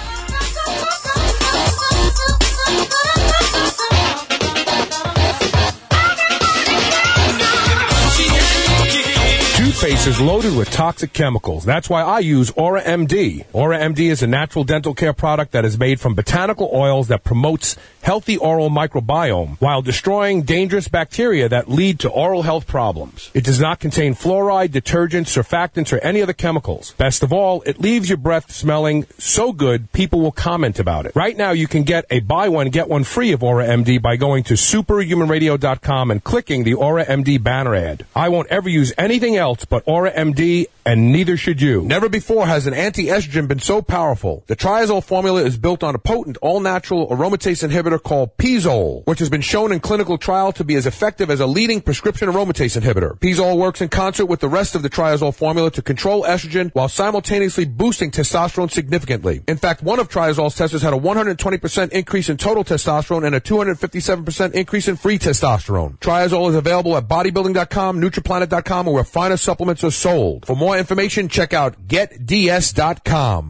Toothpaste is loaded with toxic chemicals. That's why I use Aura M D. Aura M D is a natural dental care product that is made from botanical oils that promotes healthy oral microbiome while destroying dangerous bacteria that lead to oral health problems. It does not contain fluoride, detergents, surfactants, or any other chemicals. Best of all, it leaves your breath smelling so good people will comment about it. Right now, you can get a buy one, get one free of Aura M D by going to superhuman radio dot com and clicking the Aura M D banner ad. I won't ever use anything else but Aura M D, and neither should you. Never before has an anti-estrogen been so powerful. The triazole formula is built on a potent, all-natural aromatase inhibitor called Pizole, which has been shown in clinical trial to be as effective as a leading prescription aromatase inhibitor. Pizole works in concert with the rest of the triazole formula to control estrogen while simultaneously boosting testosterone significantly. In fact, one of triazole's testers had a one hundred twenty percent increase in total testosterone and a two hundred fifty-seven percent increase in free testosterone. Triazole is available at bodybuilding dot com, nutriplanet dot com, or where finer supplements are sold. For more information, check out get d s dot com.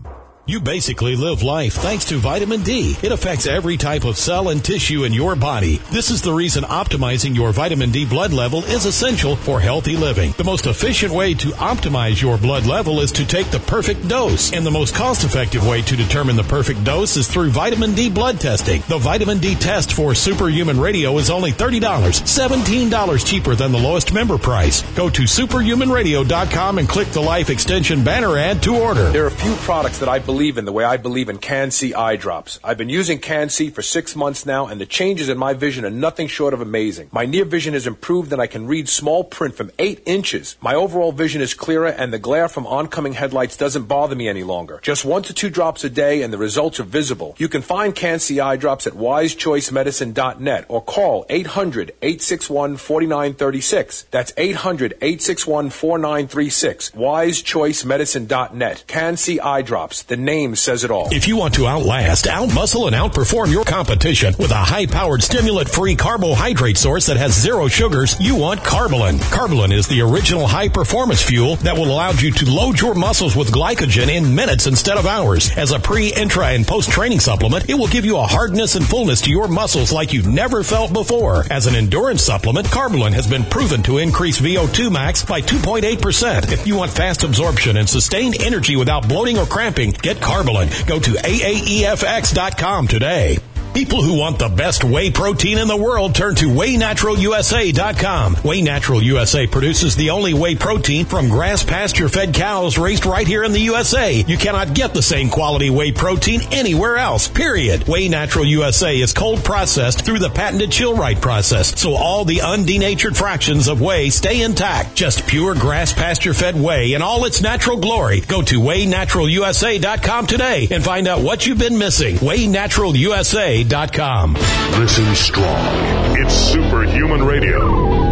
You basically live life thanks to vitamin D. It affects every type of cell and tissue in your body. This is the reason optimizing your vitamin D blood level is essential for healthy living. The most efficient way to optimize your blood level is to take the perfect dose. And the most cost-effective way to determine the perfect dose is through vitamin D blood testing. The vitamin D test for Superhuman Radio is only thirty dollars, seventeen dollars cheaper than the lowest member price. Go to superhuman radio dot com and click the Life Extension banner ad to order. There are a few products that I believe believe in the way I believe in Can-C eye drops. I've been using Can-C for six months now, and the changes in my vision are nothing short of amazing. My near vision is improved, and I can read small print from eight inches. My overall vision is clearer, and the glare from oncoming headlights doesn't bother me any longer. Just one to two drops a day, and the results are visible. You can find Can-C eye drops at wise choice medicine dot net or call eight hundred, eight six one, four nine three six. That's eight hundred, eight six one, four nine three six. wise choice medicine dot net. Can-C eye drops. The name says it all. If you want to outlast, outmuscle, and outperform your competition with a high-powered, stimulant-free carbohydrate source that has zero sugars, you want Carbolin. Carbolin is the original high-performance fuel that will allow you to load your muscles with glycogen in minutes instead of hours. As a pre, intra, and post-training supplement, it will give you a hardness and fullness to your muscles like you've never felt before. As an endurance supplement, Carbolin has been proven to increase V O two max by two point eight percent. If you want fast absorption and sustained energy without bloating or cramping, get Carbolin. Go to A A E F X dot com today. People who want the best whey protein in the world turn to Whey Natural U S A dot com. Whey Natural U S A produces the only whey protein from grass pasture-fed cows raised right here in the U S A. You cannot get the same quality whey protein anywhere else, period. Whey Natural U S A is cold processed through the patented Chill-Right process, so all the undenatured fractions of whey stay intact. Just pure grass pasture-fed whey in all its natural glory. Go to Whey Natural U S A dot com today and find out what you've been missing. Whey Natural U S A dot com. Listen strong. It's Superhuman Radio.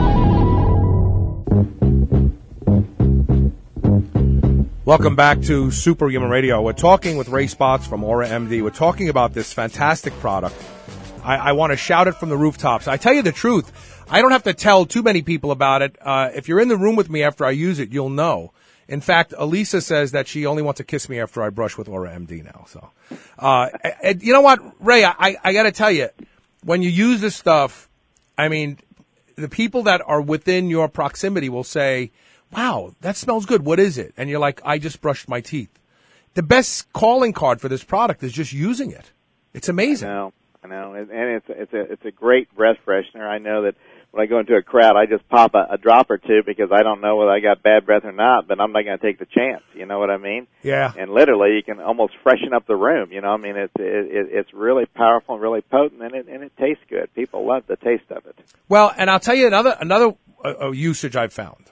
Welcome back to Superhuman Radio. We're talking with Ray Spots from Aura M D. We're talking about this fantastic product. I, I want to shout it from the rooftops. I tell you the truth, I don't have to tell too many people about it. Uh, if you're in the room with me after I use it, you'll know. In fact, Elisa says that she only wants to kiss me after I brush with Aura M D now. So, uh, and you know what, Ray, I, I got to tell you, when you use this stuff, I mean, the people that are within your proximity will say, wow, that smells good. What is it? And you're like, I just brushed my teeth. The best calling card for this product is just using it. It's amazing. I know, I know. And it's, it's, a, it's a great breath freshener. I know that when I go into a crowd, I just pop a, a drop or two because I don't know whether I got bad breath or not, but I'm not going to take the chance. You know what I mean? Yeah. And literally, you can almost freshen up the room. You know, I mean, it's it, it's really powerful and really potent, and it and it tastes good. People love the taste of it. Well, and I'll tell you another another uh, usage I've found.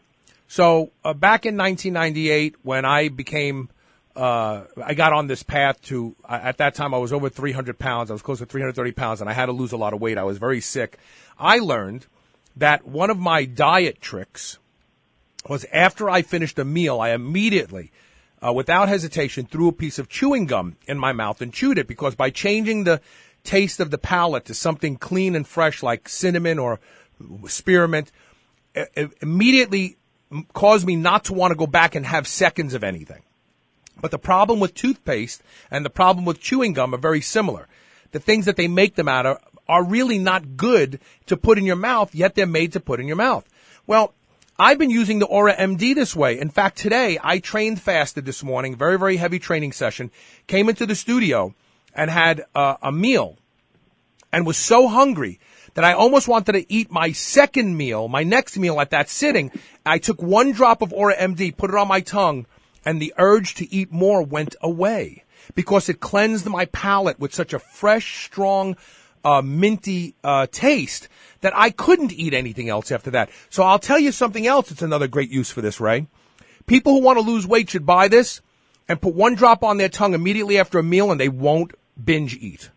So uh, back in nineteen ninety-eight, when I became, uh, I got on this path to. Uh, at that time, I was over three hundred pounds. I was close to three hundred thirty pounds, and I had to lose a lot of weight. I was very sick. I learned that one of my diet tricks was after I finished a meal, I immediately, uh, without hesitation, threw a piece of chewing gum in my mouth and chewed it, because by changing the taste of the palate to something clean and fresh like cinnamon or spearmint, it, it immediately caused me not to want to go back and have seconds of anything. But the problem with toothpaste and the problem with chewing gum are very similar. The things that they make them out of are really not good to put in your mouth, yet they're made to put in your mouth. Well, I've been using the Aura M D this way. In fact, today I trained fasted this morning, very, very heavy training session, came into the studio and had uh, a meal and was so hungry that I almost wanted to eat my second meal, my next meal at that sitting. I took one drop of Aura M D, put it on my tongue, and the urge to eat more went away because it cleansed my palate with such a fresh, strong, Uh, minty uh, taste that I couldn't eat anything else after that. So I'll tell you something else. It's another great use for this, Ray. People who want to lose weight should buy this and put one drop on their tongue immediately after a meal, and they won't binge eat.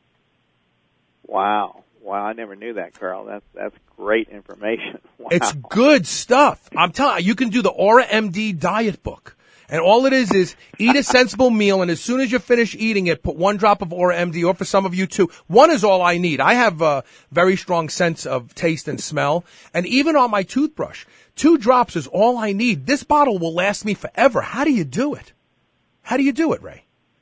Wow. Wow, I never knew that, Carl. That's that's great information. Wow. It's good stuff. I'm telling you, you can do the Aura M D diet book. And all it is is eat a sensible meal, and as soon as you finish eating it, put one drop of Aura M D, or for some of you two, one is all I need. I have a very strong sense of taste and smell, and even on my toothbrush, two drops is all I need. This bottle will last me forever. How do you do it? How do you do it, Ray?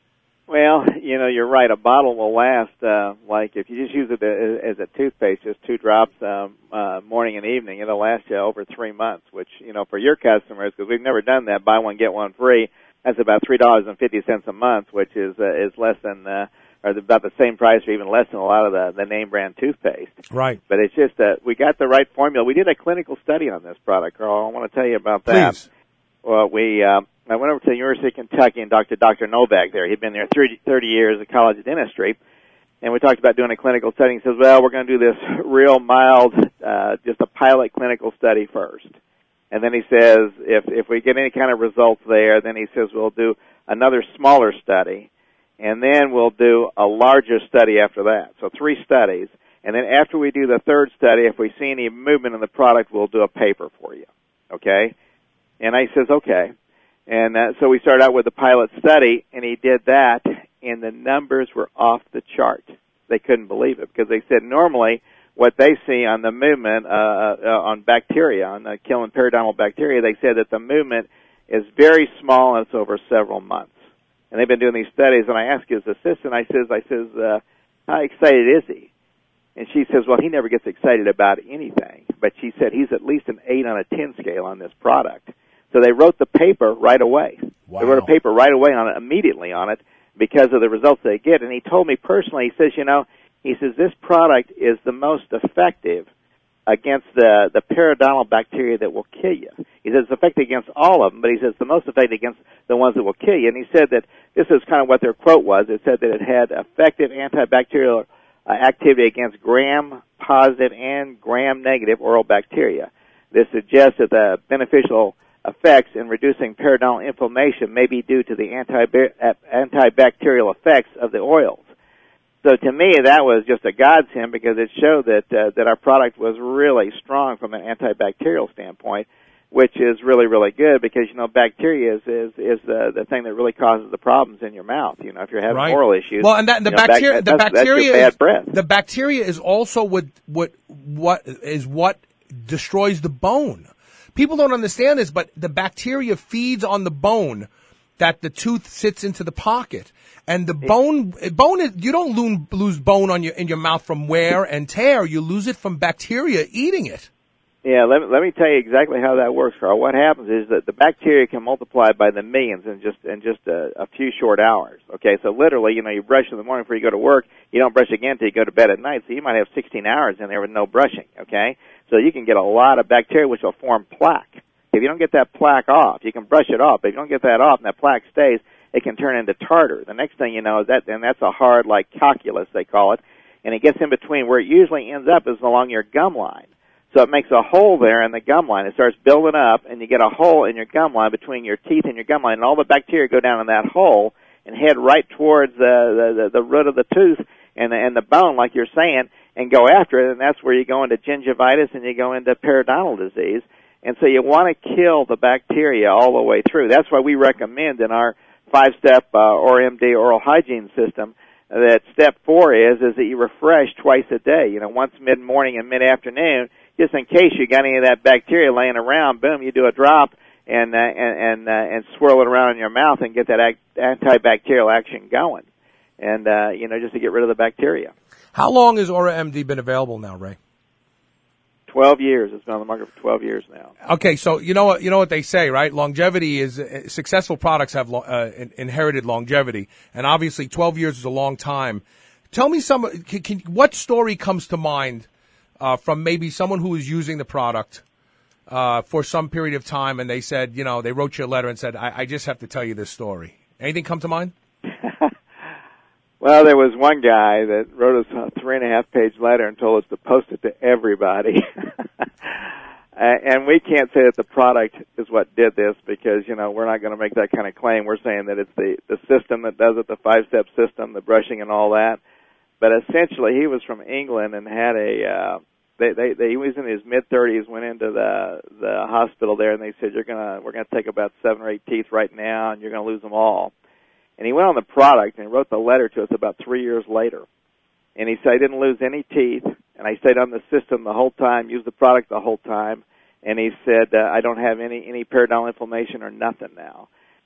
Well, you know, you're right. A bottle will last, uh, like if you just use it as a toothpaste, just two drops um, uh, morning and evening, it'll last you over three months, which, you know, for your customers, because we've never done that, buy one, get one free, that's about three dollars and fifty cents a month, which is uh, is less than, uh, or about the same price or even less than a lot of the, the name brand toothpaste. Right. But it's just that we got the right formula. We did a clinical study on this product, Carl. I want to tell you about that. Please. Well, we, uh, I went over to the University of Kentucky and talked to Doctor Novak there. He'd been there thirty, thirty years at College of Dentistry. And we talked about doing a clinical study. He says, well, we're going to do this real mild, uh, just a pilot clinical study first. And then he says, if, if we get any kind of results there, then he says we'll do another smaller study. And then we'll do a larger study after that. So three studies. And then after we do the third study, if we see any movement in the product, we'll do a paper for you. Okay? And I says, okay. And uh, so we started out with the pilot study, and he did that, and the numbers were off the chart. They couldn't believe it because they said normally what they see on the movement uh, uh, on bacteria, on the killing periodontal bacteria, they said that the movement is very small and it's over several months. And they've been doing these studies, and I asked his assistant, I says, I says, uh, how excited is he? And she says, well, he never gets excited about anything. But she said he's at least an eight on a ten scale on this product. So they wrote the paper right away. Wow. They wrote a paper right away on it, immediately on it, because of the results they get. And he told me personally, he says, you know, he says this product is the most effective against the, the periodontal bacteria that will kill you. He says it's effective against all of them, but he says the most effective against the ones that will kill you. And he said that this is kind of what their quote was. It said that it had effective antibacterial uh, activity against gram-positive and gram-negative oral bacteria. This suggests that the beneficial effects in reducing periodontal inflammation may be due to the antiba- antibacterial effects of the oils. So to me, that was just a godsend because it showed that uh, that our product was really strong from an antibacterial standpoint, which is really, really good because, you know, bacteria is is, is the, the thing that really causes the problems in your mouth. You know, if you're having right. oral issues. Well, and that, the you know, bacteria, bac- the that's, bacteria, that's your bad is, breath. the bacteria is also what what what is what destroys the bone. People don't understand this, but the bacteria feeds on the bone that the tooth sits into the pocket. And the bone, bone is, you don't lose, lose bone on your, in your mouth from wear and tear. You lose it from bacteria eating it. Yeah, let me, let me tell you exactly how that works, Carl. What happens is that the bacteria can multiply by the millions in just in just a, a few short hours. Okay, so literally, you know, you brush in the morning before you go to work. You don't brush again until you go to bed at night. So you might have sixteen hours in there with no brushing. Okay, so you can get a lot of bacteria which will form plaque. If you don't get that plaque off, you can brush it off. But if you don't get that off and that plaque stays, it can turn into tartar. The next thing you know is that, and that's a hard, like calculus they call it, and it gets in between. Where it usually ends up is along your gum line. So it makes a hole there in the gum line. It starts building up, and you get a hole in your gum line between your teeth and your gum line, and all the bacteria go down in that hole and head right towards the the, the root of the tooth and the, and the bone, like you're saying, and go after it, and that's where you go into gingivitis and you go into periodontal disease. And so you want to kill the bacteria all the way through. That's why we recommend in our five-step uh, O R M D oral hygiene system that step four is is that you refresh twice a day. You know, once mid-morning and mid-afternoon, just in case you got any of that bacteria laying around. Boom, you do a drop and uh, and and, uh, and swirl it around in your mouth and get that act- antibacterial action going. And uh, you know, just to get rid of the bacteria. How long has Aura M D been available now, Ray? Twelve years. It's been on the market for twelve years now. Okay, so you know what you know what they say, right? Longevity is uh, successful products have lo- uh, in, inherited longevity, and obviously twelve years is a long time. Tell me some. Can, can, what story comes to mind uh, from maybe someone who is using the product uh, for some period of time, and they said, you know, they wrote you a letter and said, I, I just have to tell you this story. Anything come to mind? Well, there was one guy that wrote us a three and a half page letter and told us to post it to everybody. And we can't say that the product is what did this because, you know, we're not going to make that kind of claim. We're saying that it's the, the system that does it, the five-step system, the brushing and all that. But essentially, he was from England and had a, uh, they, they, they, he was in his mid-thirties, went into the, the hospital there, and they said, you're gonna, we're going to take about seven or eight teeth right now, and you're going to lose them all. And he went on the product and wrote the letter to us about three years later. And he said, I didn't lose any teeth, and I stayed on the system the whole time, used the product the whole time. And he said, uh, I don't have any, any periodontal inflammation or nothing now.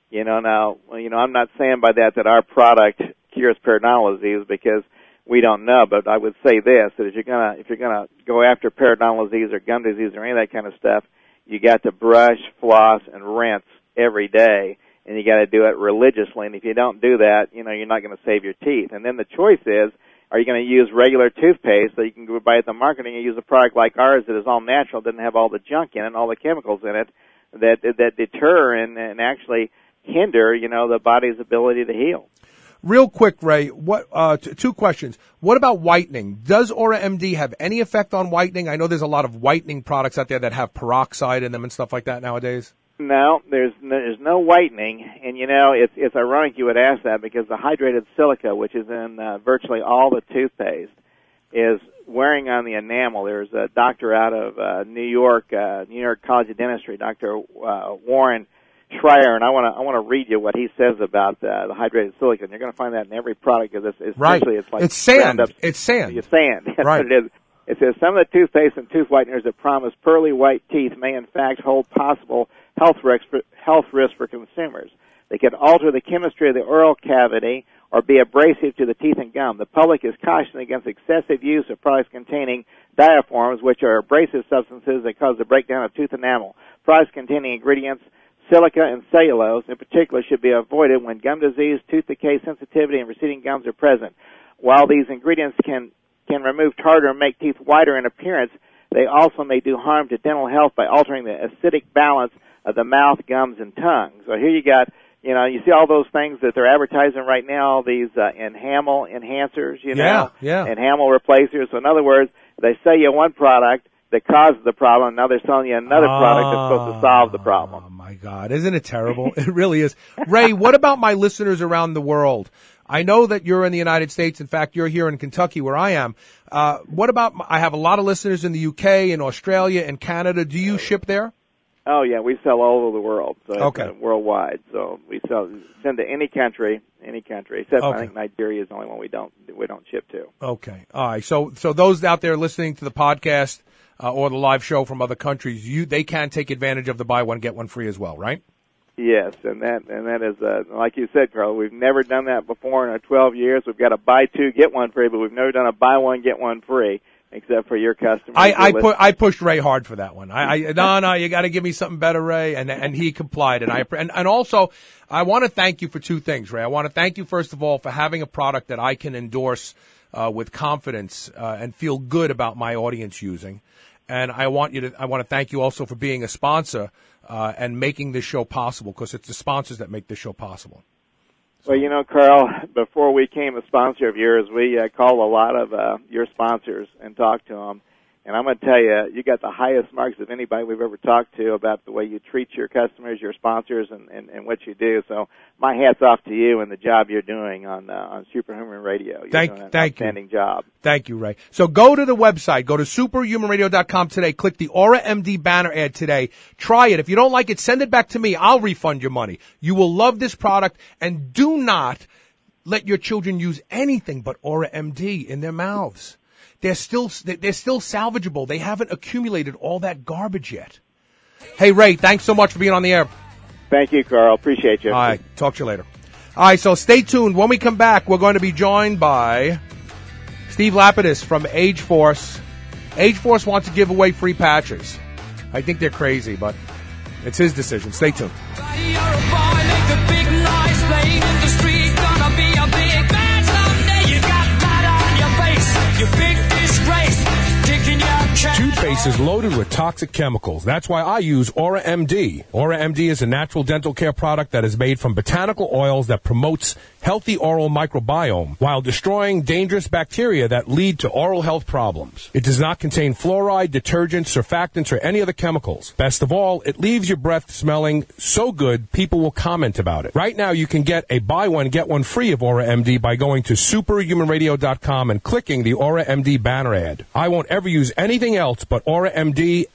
You know, now, you know, I'm not saying by that that our product cures periodontal disease because we don't know, but I would say this, that if you're gonna, if you're gonna go after periodontal disease or gum disease or any of that kind of stuff, you got to brush, floss, and rinse every day, and you got to do it religiously. And if you don't do that, you know, you're not going to save your teeth. And then the choice is, are you going to use regular toothpaste so you can go buy at the market and use a product like ours that is all natural, doesn't have all the junk in it, and all the chemicals in it that that deter and, and actually hinder, you know, the body's ability to heal. Real quick, Ray, what, uh, t- two questions. What about whitening? Does Aura M D have any effect on whitening? I know there's a lot of whitening products out there that have peroxide in them and stuff like that nowadays. No, there's no, there's no whitening, and you know, it's it's ironic you would ask that because the hydrated silica, which is in uh, virtually all the toothpaste, is wearing on the enamel. There's a doctor out of uh, New York, uh, New York College of Dentistry, Doctor Uh, Warren Schreier, and I want to I want to read you what he says about uh, the hydrated silicon. You're going to find that in every product because it's, it's right. essentially it's like it's sand. Up, it's sand. It's sand. That's right. what it is. It says some of the toothpaste and tooth whiteners that promise pearly white teeth may in fact hold possible health risks for, health risks for consumers. They could alter the chemistry of the oral cavity or be abrasive to the teeth and gum. The public is cautioned against excessive use of products containing diaforms, which are abrasive substances that cause the breakdown of tooth enamel. Products containing ingredients silica and cellulose, in particular, should be avoided when gum disease, tooth decay, sensitivity, and receding gums are present. While these ingredients can can remove tartar and make teeth whiter in appearance, they also may do harm to dental health by altering the acidic balance of the mouth, gums, and tongue. So here you got, you know, you see all those things that they're advertising right now, these uh, enamel enhancers, you know, yeah, yeah. enamel replacers. So in other words, they sell you one product that causes the problem, now they're selling you another oh, product that's supposed to solve the problem. Oh, my God. Isn't it terrible? It really is. Ray, what about my listeners around the world? I know that you're in the United States. In fact, you're here in Kentucky where I am. Uh, what about, I have a lot of listeners in the U K, in Australia, and Canada. Do you ship there? Oh, yeah, we sell all over the world, so okay. It's, uh, worldwide. So we sell, send to any country, any country, except okay. I think Nigeria is the only one we don't we don't ship to. Okay, all right. So so those out there listening to the podcast uh, or the live show from other countries, you they can take advantage of the buy one get one free as well, right? Yes, and that and that is uh, like you said, Carl. We've never done that before in our twelve years. We've got a buy two get one free, but we've never done a buy one get one free. Except for your customers. I I, pu- I pushed Ray hard for that one. I, I no no you got to give me something better, Ray, and and he complied. And I and, and also I want to thank you for two things, Ray. I want to thank you first of all for having a product that I can endorse uh, with confidence uh, and feel good about my audience using. And I want you to I want to thank you also for being a sponsor uh, and making this show possible, because it's the sponsors that make this show possible. Well, you know, Carl, before we became a sponsor of yours, we uh, called a lot of uh, your sponsors and talked to them. And I'm going to tell you, you got the highest marks of anybody we've ever talked to about the way you treat your customers, your sponsors, and, and, and what you do. So my hat's off to you and the job you're doing on uh, on Superhuman Radio. You're thank doing an thank outstanding you. job. Thank you, Ray. So go to the website. Go to superhuman radio dot com today. Click the Aura M D banner ad today. Try it. If you don't like it, send it back to me. I'll refund your money. You will love this product. And do not let your children use anything but Aura M D in their mouths. They're still they're still salvageable. They haven't accumulated all that garbage yet. Hey, Ray, thanks so much for being on the air. Thank you, Carl. Appreciate you. All right, talk to you later. All right, so stay tuned. When we come back, we're going to be joined by Steve Lapidus from Age Force. Age Force wants to give away free patches. I think they're crazy, but it's his decision. Stay tuned. Toothpaste is loaded with toxic chemicals. That's why I use Aura M D. Aura M D is a natural dental care product that is made from botanical oils that promotes healthy oral microbiome while destroying dangerous bacteria that lead to oral health problems. It does not contain fluoride, detergents, surfactants, or any other chemicals. Best of all, it leaves your breath smelling so good people will comment about it. Right now, you can get a buy one, get one free of Aura M D by going to superhuman radio dot com and clicking the Aura M D banner ad. I won't ever use anything else but Aura M D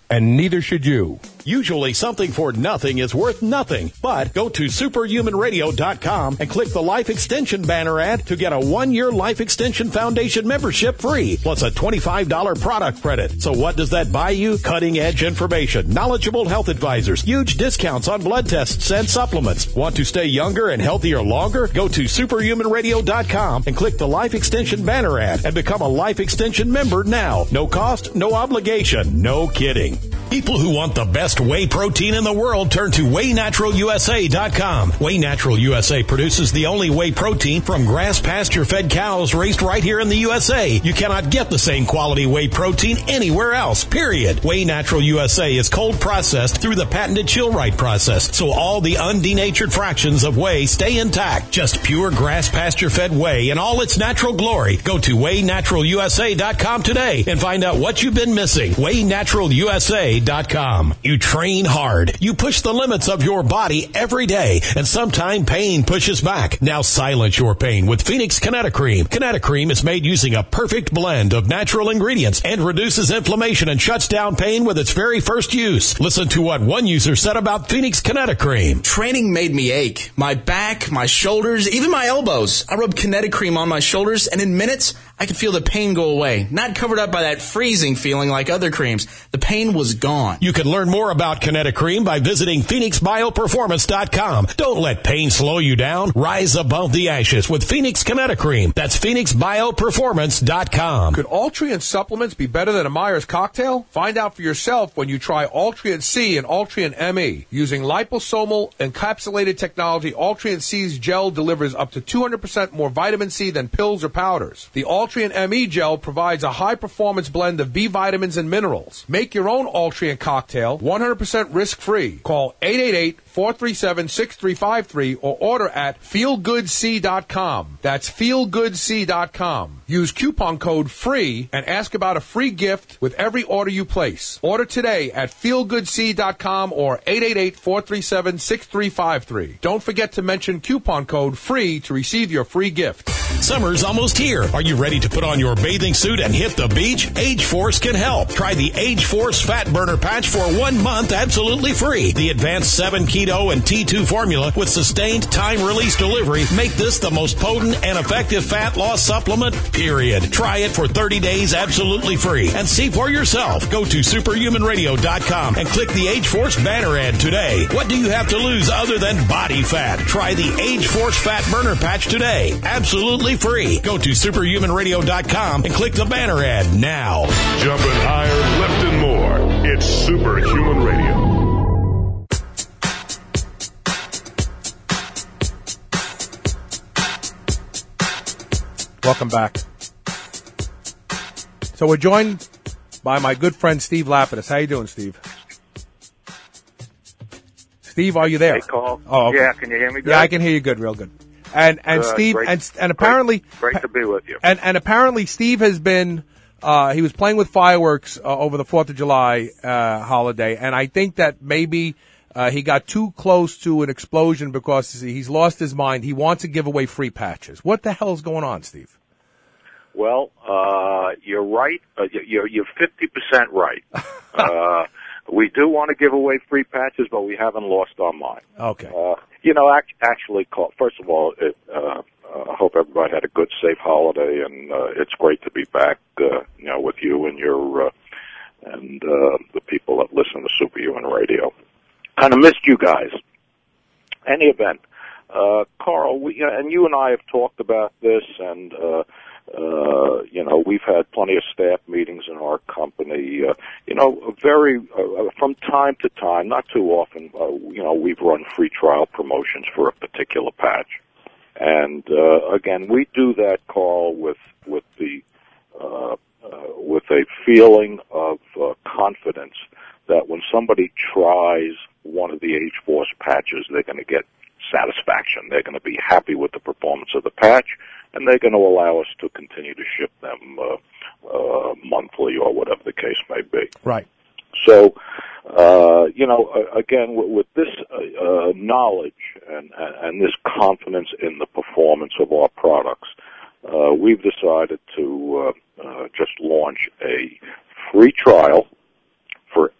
And neither should you. Usually something for nothing is worth nothing, but go to superhuman radio dot com and click the Life Extension banner ad to get a one-year Life Extension Foundation membership free, plus a twenty-five dollars product credit. So what does that buy you? Cutting-edge information, knowledgeable health advisors, huge discounts on blood tests and supplements. Want to stay younger and healthier longer? Go to superhuman radio dot com and click the Life Extension banner ad and become a Life Extension member now. No cost, no obligation, no kidding. People who want the best whey protein in the world turn to whey natural U S A dot com. Whey Natural U S A produces the only whey protein from grass pasture-fed cows raised right here in the U S A. You cannot get the same quality whey protein anywhere else, period. Whey Natural U S A is cold processed through the patented chill-right process, so all the undenatured fractions of whey stay intact. Just pure grass pasture-fed whey in all its natural glory. Go to whey natural U S A dot com today and find out what you've been missing. whey natural U S A dot com. You train hard. You push the limits of your body every day, and sometimes pain pushes back. Now silence your pain with Phoenix Kinetocream. Kinetocream is made using a perfect blend of natural ingredients and reduces inflammation and shuts down pain with its very first use. Listen to what one user said about Phoenix Kinetocream. Training made me ache. My back, my shoulders, even my elbows. I rubbed Kinetocream on my shoulders, and in minutes, I could feel the pain go away. Not covered up by that freezing feeling like other creams. The pain was gone. You can learn more about Kinetocream by visiting phoenix bio performance dot com. Don't let pain slow you down. Rise above the ashes with Phoenix Kinetocream. That's phoenix bio performance dot com. Could Altria supplements be better than a Myers cocktail? Find out for yourself when you try Altria C and Altria M E. Using liposomal encapsulated technology, Altria C's gel delivers up to two hundred percent more vitamin C than pills or powders. The Altria M E gel provides a high-performance blend of B vitamins and minerals. Make your own Altria cocktail one hundred percent risk-free. Call eight eight eight, four three seven, six three five three or order at feel good c dot com. That's feel good c dot com. Use coupon code FREE and ask about a free gift with every order you place. Order today at feel good c dot com or eight eight eight, four three seven, six three five three. Don't forget to mention coupon code FREE to receive your free gift. Summer's almost here. Are you ready to put on your bathing suit and hit the beach? Age Force can help. Try the Age Force Fat Burner Patch for one month absolutely free. The advanced seven keto and T two formula with sustained time-release delivery make this the most potent and effective fat loss supplement, period. Try it for thirty days absolutely free and see for yourself. Go to superhuman radio dot com and click the Age Force banner ad today. What do you have to lose other than body fat? Try the Age Force Fat Burner Patch today. Absolutely free. Go to superhuman radio dot com and click the banner ad now. Jumping higher, left and more. It's Superhuman Radio. Welcome back. So we're joined by my good friend Steve Lapidus. How you doing, Steve? Steve, are you there? Hey, Carl. Oh, okay. Yeah, can you hear me good? Yeah, I can hear you good, real good. And and Good, Steve great, and and apparently great, great to be with you. And and apparently Steve has been uh he was playing with fireworks uh, over the fourth of July uh holiday, and I think that maybe uh he got too close to an explosion because he's lost his mind. He wants to give away free patches. What the hell's going on, Steve? Well, uh you're right. Uh, you're you're fifty percent right. uh we do want to give away free patches, but we haven't lost our mind. Okay. Uh You know, act, actually, first of all, it, uh, I hope everybody had a good, safe holiday, and uh, it's great to be back, uh, you know, with you and your uh, and uh, the people that listen to Superhuman Radio. Kind of missed you guys. Any event, uh, Carl, we, and you and I have talked about this, and uh, uh, you know, we've had plenty of staff meetings in our company. Uh, you know, very uh, from time to time, not too often. Uh, you know, we've run free trial promotions for a particular patch, and uh, again, we do that, Carl, with with the uh, uh, with a feeling of uh, confidence that when somebody tries one of the Age Force patches, they're going to get satisfaction. They're going to be happy with the performance of the patch, and they're going to allow us to continue to ship them uh, uh, monthly or whatever the case may be. Right. So, uh, you know, uh, again, with, with this uh, uh, knowledge and, and this confidence in the performance of our products, uh, we've decided to uh, uh, just launch a free trial for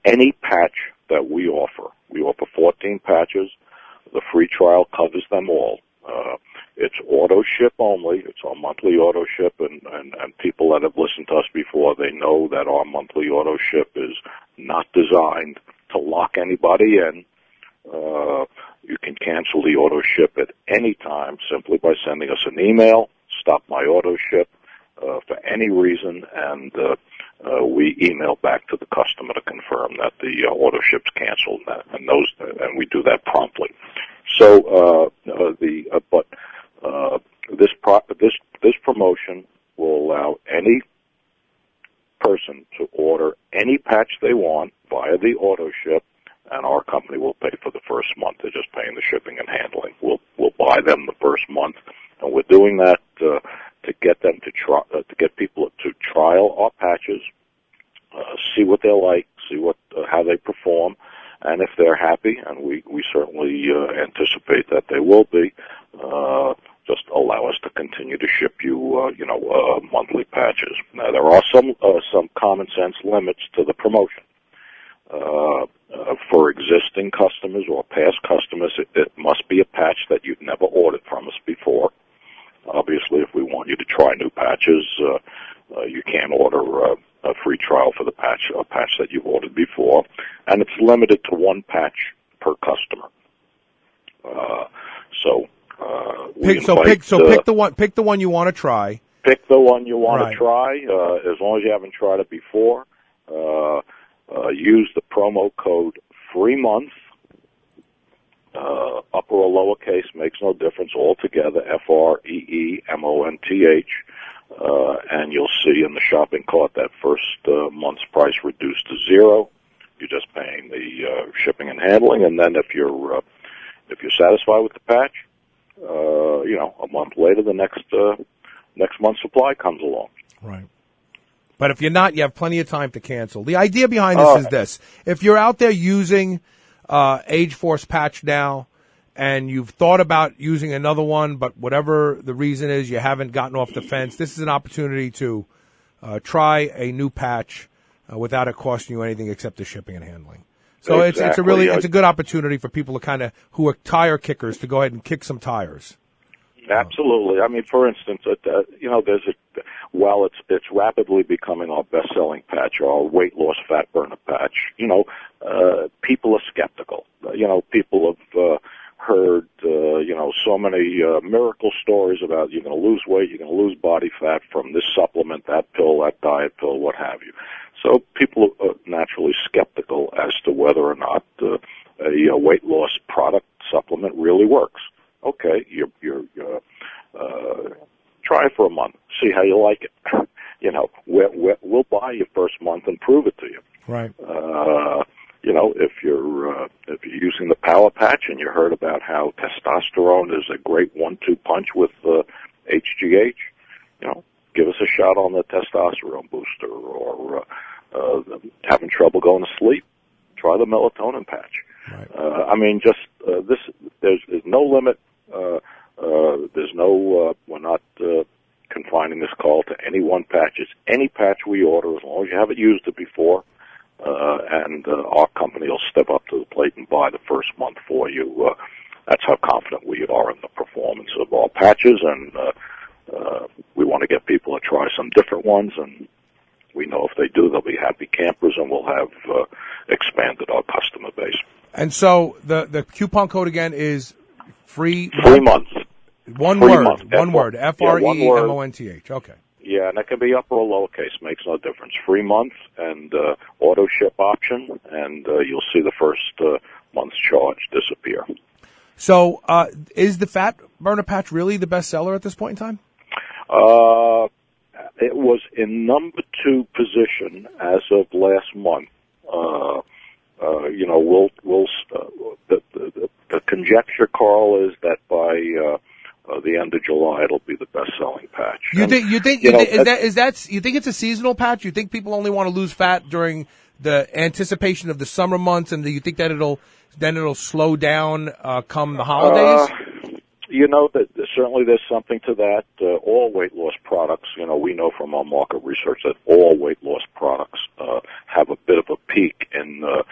any patch that we offer. We offer fourteen patches. The free trial covers them all. Uh, it's auto ship only. It's our monthly auto ship, and, and, and people that have listened to us before, they know that our monthly auto ship is not designed to lock anybody in. Uh, you can cancel the auto ship at any time simply by sending us an email, stop my auto ship, uh, for any reason, and uh, uh, we email back to the customer to confirm that the uh, auto ship's canceled, and those, and we do that promptly. So, uh, uh the, uh, but, uh, this pro- this, this promotion will allow any person to order any patch they want via the auto ship, and our company will pay for the first month. They're just paying the shipping and handling. We'll, we'll buy them the first month, and we're doing that, uh, to get them to try, uh, to get people to trial our patches, uh, see what they're like, see what, uh, how they perform. And if they're happy, and we, we certainly uh, anticipate that they will be, uh, just allow us to continue to ship you, uh, you know, uh, monthly patches. Now, there are some uh, some common sense limits to the promotion. Uh, uh, for existing customers or past customers, it, it must be a patch that you've never ordered from us before. Obviously, if we want you to try new patches, uh, uh, you can't order uh, a free trial for the patch, a patch that you've ordered before, and it's limited to one patch per customer. Uh, so, uh, we pick, so invite, pick, so uh, pick the one, pick the one you want to try. Pick the one you want right. to try, uh, as long as you haven't tried it before. Uh, uh, use the promo code free month. Uh, upper or lowercase makes no difference altogether, F R E E M O N T H. Uh, and you'll see in the shopping cart that first uh, month's price reduced to zero. You're just paying the uh, shipping and handling, and then if you're uh, if you're satisfied with the patch, uh, you know, a month later, the next uh, next month's supply comes along. Right. But if you're not, you have plenty of time to cancel. The idea behind this uh, is this: if you're out there using uh, Age Force patch now, and you've thought about using another one, but whatever the reason is, you haven't gotten off the fence, this is an opportunity to uh, try a new patch uh, without it costing you anything except the shipping and handling. So exactly. it's it's a really it's a good opportunity for people to kind of who are tire kickers to go ahead and kick some tires. Absolutely. I mean, for instance, uh, you know, there's a while it's it's rapidly becoming our best-selling patch, our weight loss fat burner patch. You know, uh, people are skeptical. Uh, you know, people have. Uh, heard, uh, you know, so many uh, miracle stories about you're going to lose weight, you're going to lose body fat from this supplement, that pill, that diet pill, what have you. So people are naturally skeptical as to whether or not uh, a, a weight loss product supplement really works. Okay, you're, you're uh, uh, try it for a month, see how you like it. You know, we're, we're, we'll buy you first month and prove it to you. Right. Uh, You know, if you're uh, if you're using the Power Patch and you heard about how testosterone is a great one-two punch with uh, H G H, you know, give us a shot on the testosterone booster. Or uh, uh, having trouble going to sleep, try the melatonin patch. Right. Uh, I mean, just uh, this. There's, there's no limit. Uh, uh, there's no. Uh, we're not uh, confining this call to any one patch. It's any patch we order, as long as you haven't used it before. Uh, and uh, our company will step up to the plate and buy the first month for you. Uh, that's how confident we are in the performance of our patches, and uh, uh, we want to get people to try some different ones, and we know if they do, they'll be happy campers, and we'll have uh, expanded our customer base. And so the the coupon code again is free Free month. One free word. Month. One F- word. F R E E yeah, M O N T H. Okay. Yeah, and it can be upper or lowercase, makes no difference. Free month and uh, auto ship option, and uh, you'll see the first uh, month's charge disappear. So, uh, is the fat burner patch really the best seller at this point in time? Uh, it was in number two position as of last month. Uh, uh, you know, we'll we'll uh, the, the the conjecture, Carl, is that by uh, Uh, the end of July, it'll be the best-selling patch. You and, think? You think? You You know, think is that is that? You think it's a seasonal patch? You think people only want to lose fat during the anticipation of the summer months, and do you think that it'll then it'll slow down uh, come the holidays? Uh, you know that certainly there's something to that. Uh, all weight loss products, you know, we know from our market research that all weight loss products uh, have a bit of a peak in uh,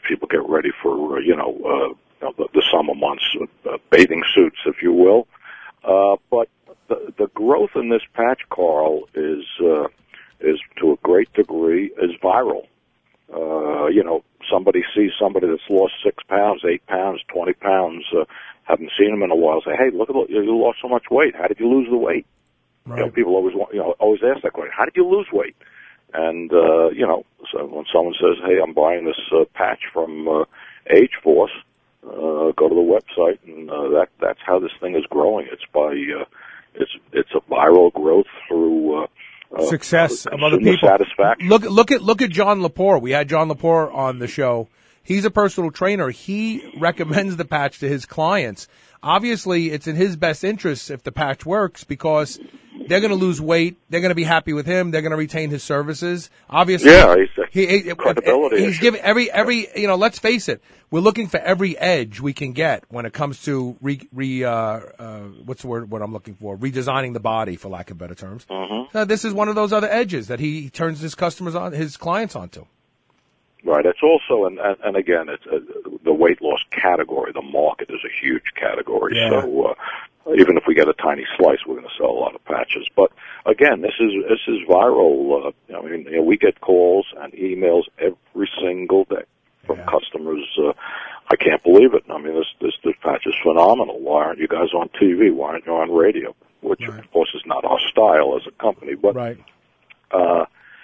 people get ready for, uh, you know, uh, you know the, the summer months, uh, bathing suits, if you will. Uh, but the, the growth in this patch, Carl, is uh, is to a great degree is viral. Uh, you know, somebody sees somebody that's lost six pounds, eight pounds, twenty pounds, uh, haven't seen them in a while, say, hey, look at the, you lost so much weight. How did you lose the weight? Right. You know, people always want, you know, always ask that question. How did you lose weight? And, uh, you know, so when someone says, hey, I'm buying this uh, patch from uh, H-Force, uh, go to the website, and uh, that that's how this thing is growing. It's by, uh, it's it's a viral growth through uh, uh, success uh, of other people. Satisfaction. Look, look at look at John Lepore. We had John Lepore on the show. He's a personal trainer. He recommends the patch to his clients. Obviously, it's in his best interest if the patch works because they're going to lose weight. They're going to be happy with him. They're going to retain his services. Obviously, yeah, he's a he, he, credibility he's issue. giving every every you know. Let's face it, we're looking for every edge we can get when it comes to re, re uh, uh, what's the word? What I'm looking for? Redesigning the body, for lack of better terms. Mm-hmm. Uh, this is one of those other edges that he turns his customers on, his clients onto. Right. It's also, and, and, and again, it's uh, the weight loss category. The market is a huge category. Yeah. So uh, even if we get a tiny slice, we're going to sell a lot of patches. But again, this is this is viral. Uh, I mean, you know, we get calls and emails every single day from yeah. customers. Uh, I can't believe it. I mean, this this this patch is phenomenal. Why aren't you guys on T V? Why aren't you on radio? Which, right. of course, is not our style as a company. But right. Uh,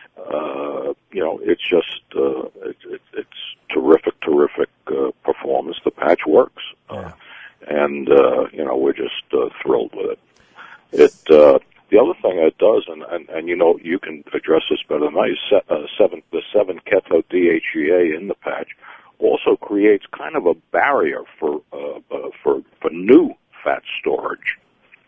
Uh, you know, it's just, uh, it's, it's, it's terrific, terrific, uh, performance. The patch works. Yeah. Uh, and, uh, you know, we're just, uh, thrilled with it. It, uh, the other thing it does, and, and, and you know, you can address this better than I, se- uh, seven, the seven keto D H E A in the patch also creates kind of a barrier for, uh, uh for, for new fat storage.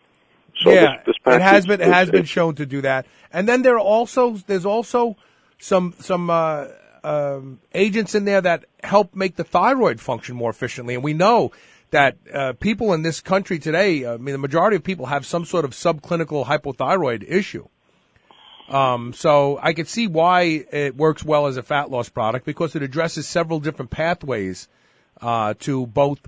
So yeah, this, this patch it has is, been it is, has is, been shown to do that. And then there are also there's also some some uh, um, agents in there that help make the thyroid function more efficiently. And we know that uh, people in this country today, I mean, the majority of people have some sort of subclinical hypothyroid issue. Um, so I could see why it works well as a fat loss product because it addresses several different pathways uh, to both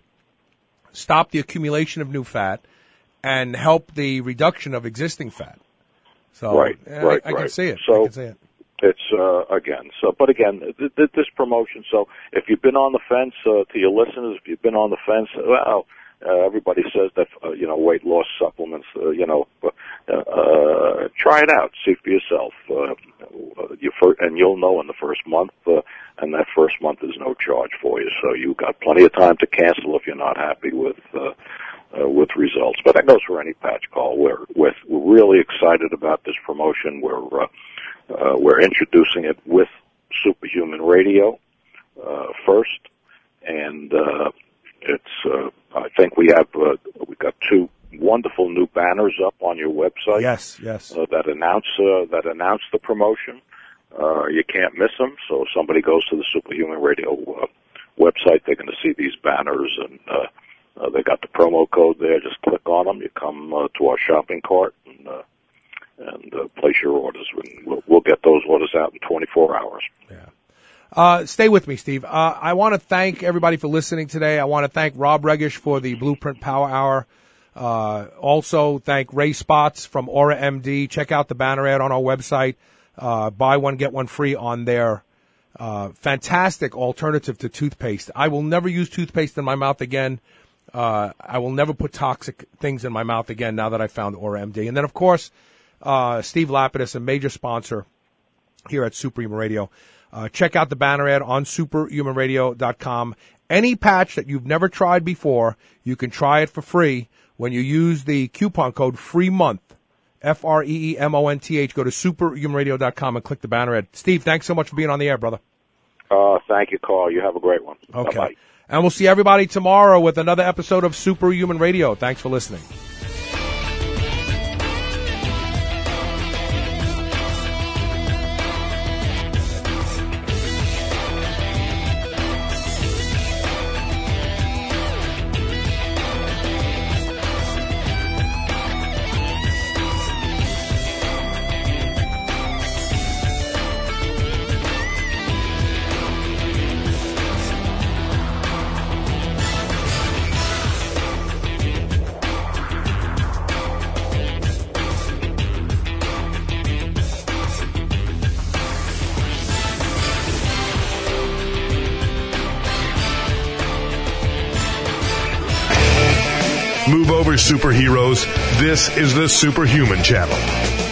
stop the accumulation of new fat and help the reduction of existing fat. So right, I, right, I can right. see it. So I can see it. It's uh, again. So, but again, th- th- this promotion. So, if you've been on the fence, uh, to your listeners, if you've been on the fence, well, uh, everybody says that uh, you know weight loss supplements. Uh, you know, uh, uh, try it out, see for yourself. Uh, you fir- and you'll know in the first month. Uh, and that first month is no charge for you. So you've got plenty of time to cancel if you're not happy with. Uh, Uh, with results, but that goes for any patch call. We're with, we're really excited about this promotion. We're uh, uh, we're introducing it with Superhuman Radio uh, first, and uh, it's. Uh, I think we have uh, we got two wonderful new banners up on your website. Yes, yes. Uh, that announce uh, that announce the promotion. Uh, you can't miss them. So if somebody goes to the Superhuman Radio uh, website, they're going to see these banners and. Uh, Uh, they got the promo code there. Just click on them. You come uh, to our shopping cart and, uh, and uh, place your orders. We'll, we'll get those orders out in twenty-four hours. Yeah. Uh, stay with me, Steve. Uh, I want to thank everybody for listening today. I want to thank Rob Regish for the Blueprint Power Hour. Uh, also thank Ray Spots from Aura M D. Check out the banner ad on our website. Uh, buy one, get one free on their uh, fantastic alternative to toothpaste. I will never use toothpaste in my mouth again. Uh, I will never put toxic things in my mouth again now that I found Aura M D. And then, of course, uh, Steve Lapidus, a major sponsor here at Superhuman Radio. Uh, check out the banner ad on superhuman radio dot com. Any patch that you've never tried before, you can try it for free when you use the coupon code FREEMONTH, F R E E M O N T H. Go to superhuman radio dot com and click the banner ad. Steve, thanks so much for being on the air, brother. Uh, thank you, Carl. You have a great one. Okay. Bye-bye. And we'll see everybody tomorrow with another episode of Superhuman Radio. Thanks for listening. superheroes, this is the Superhuman Channel.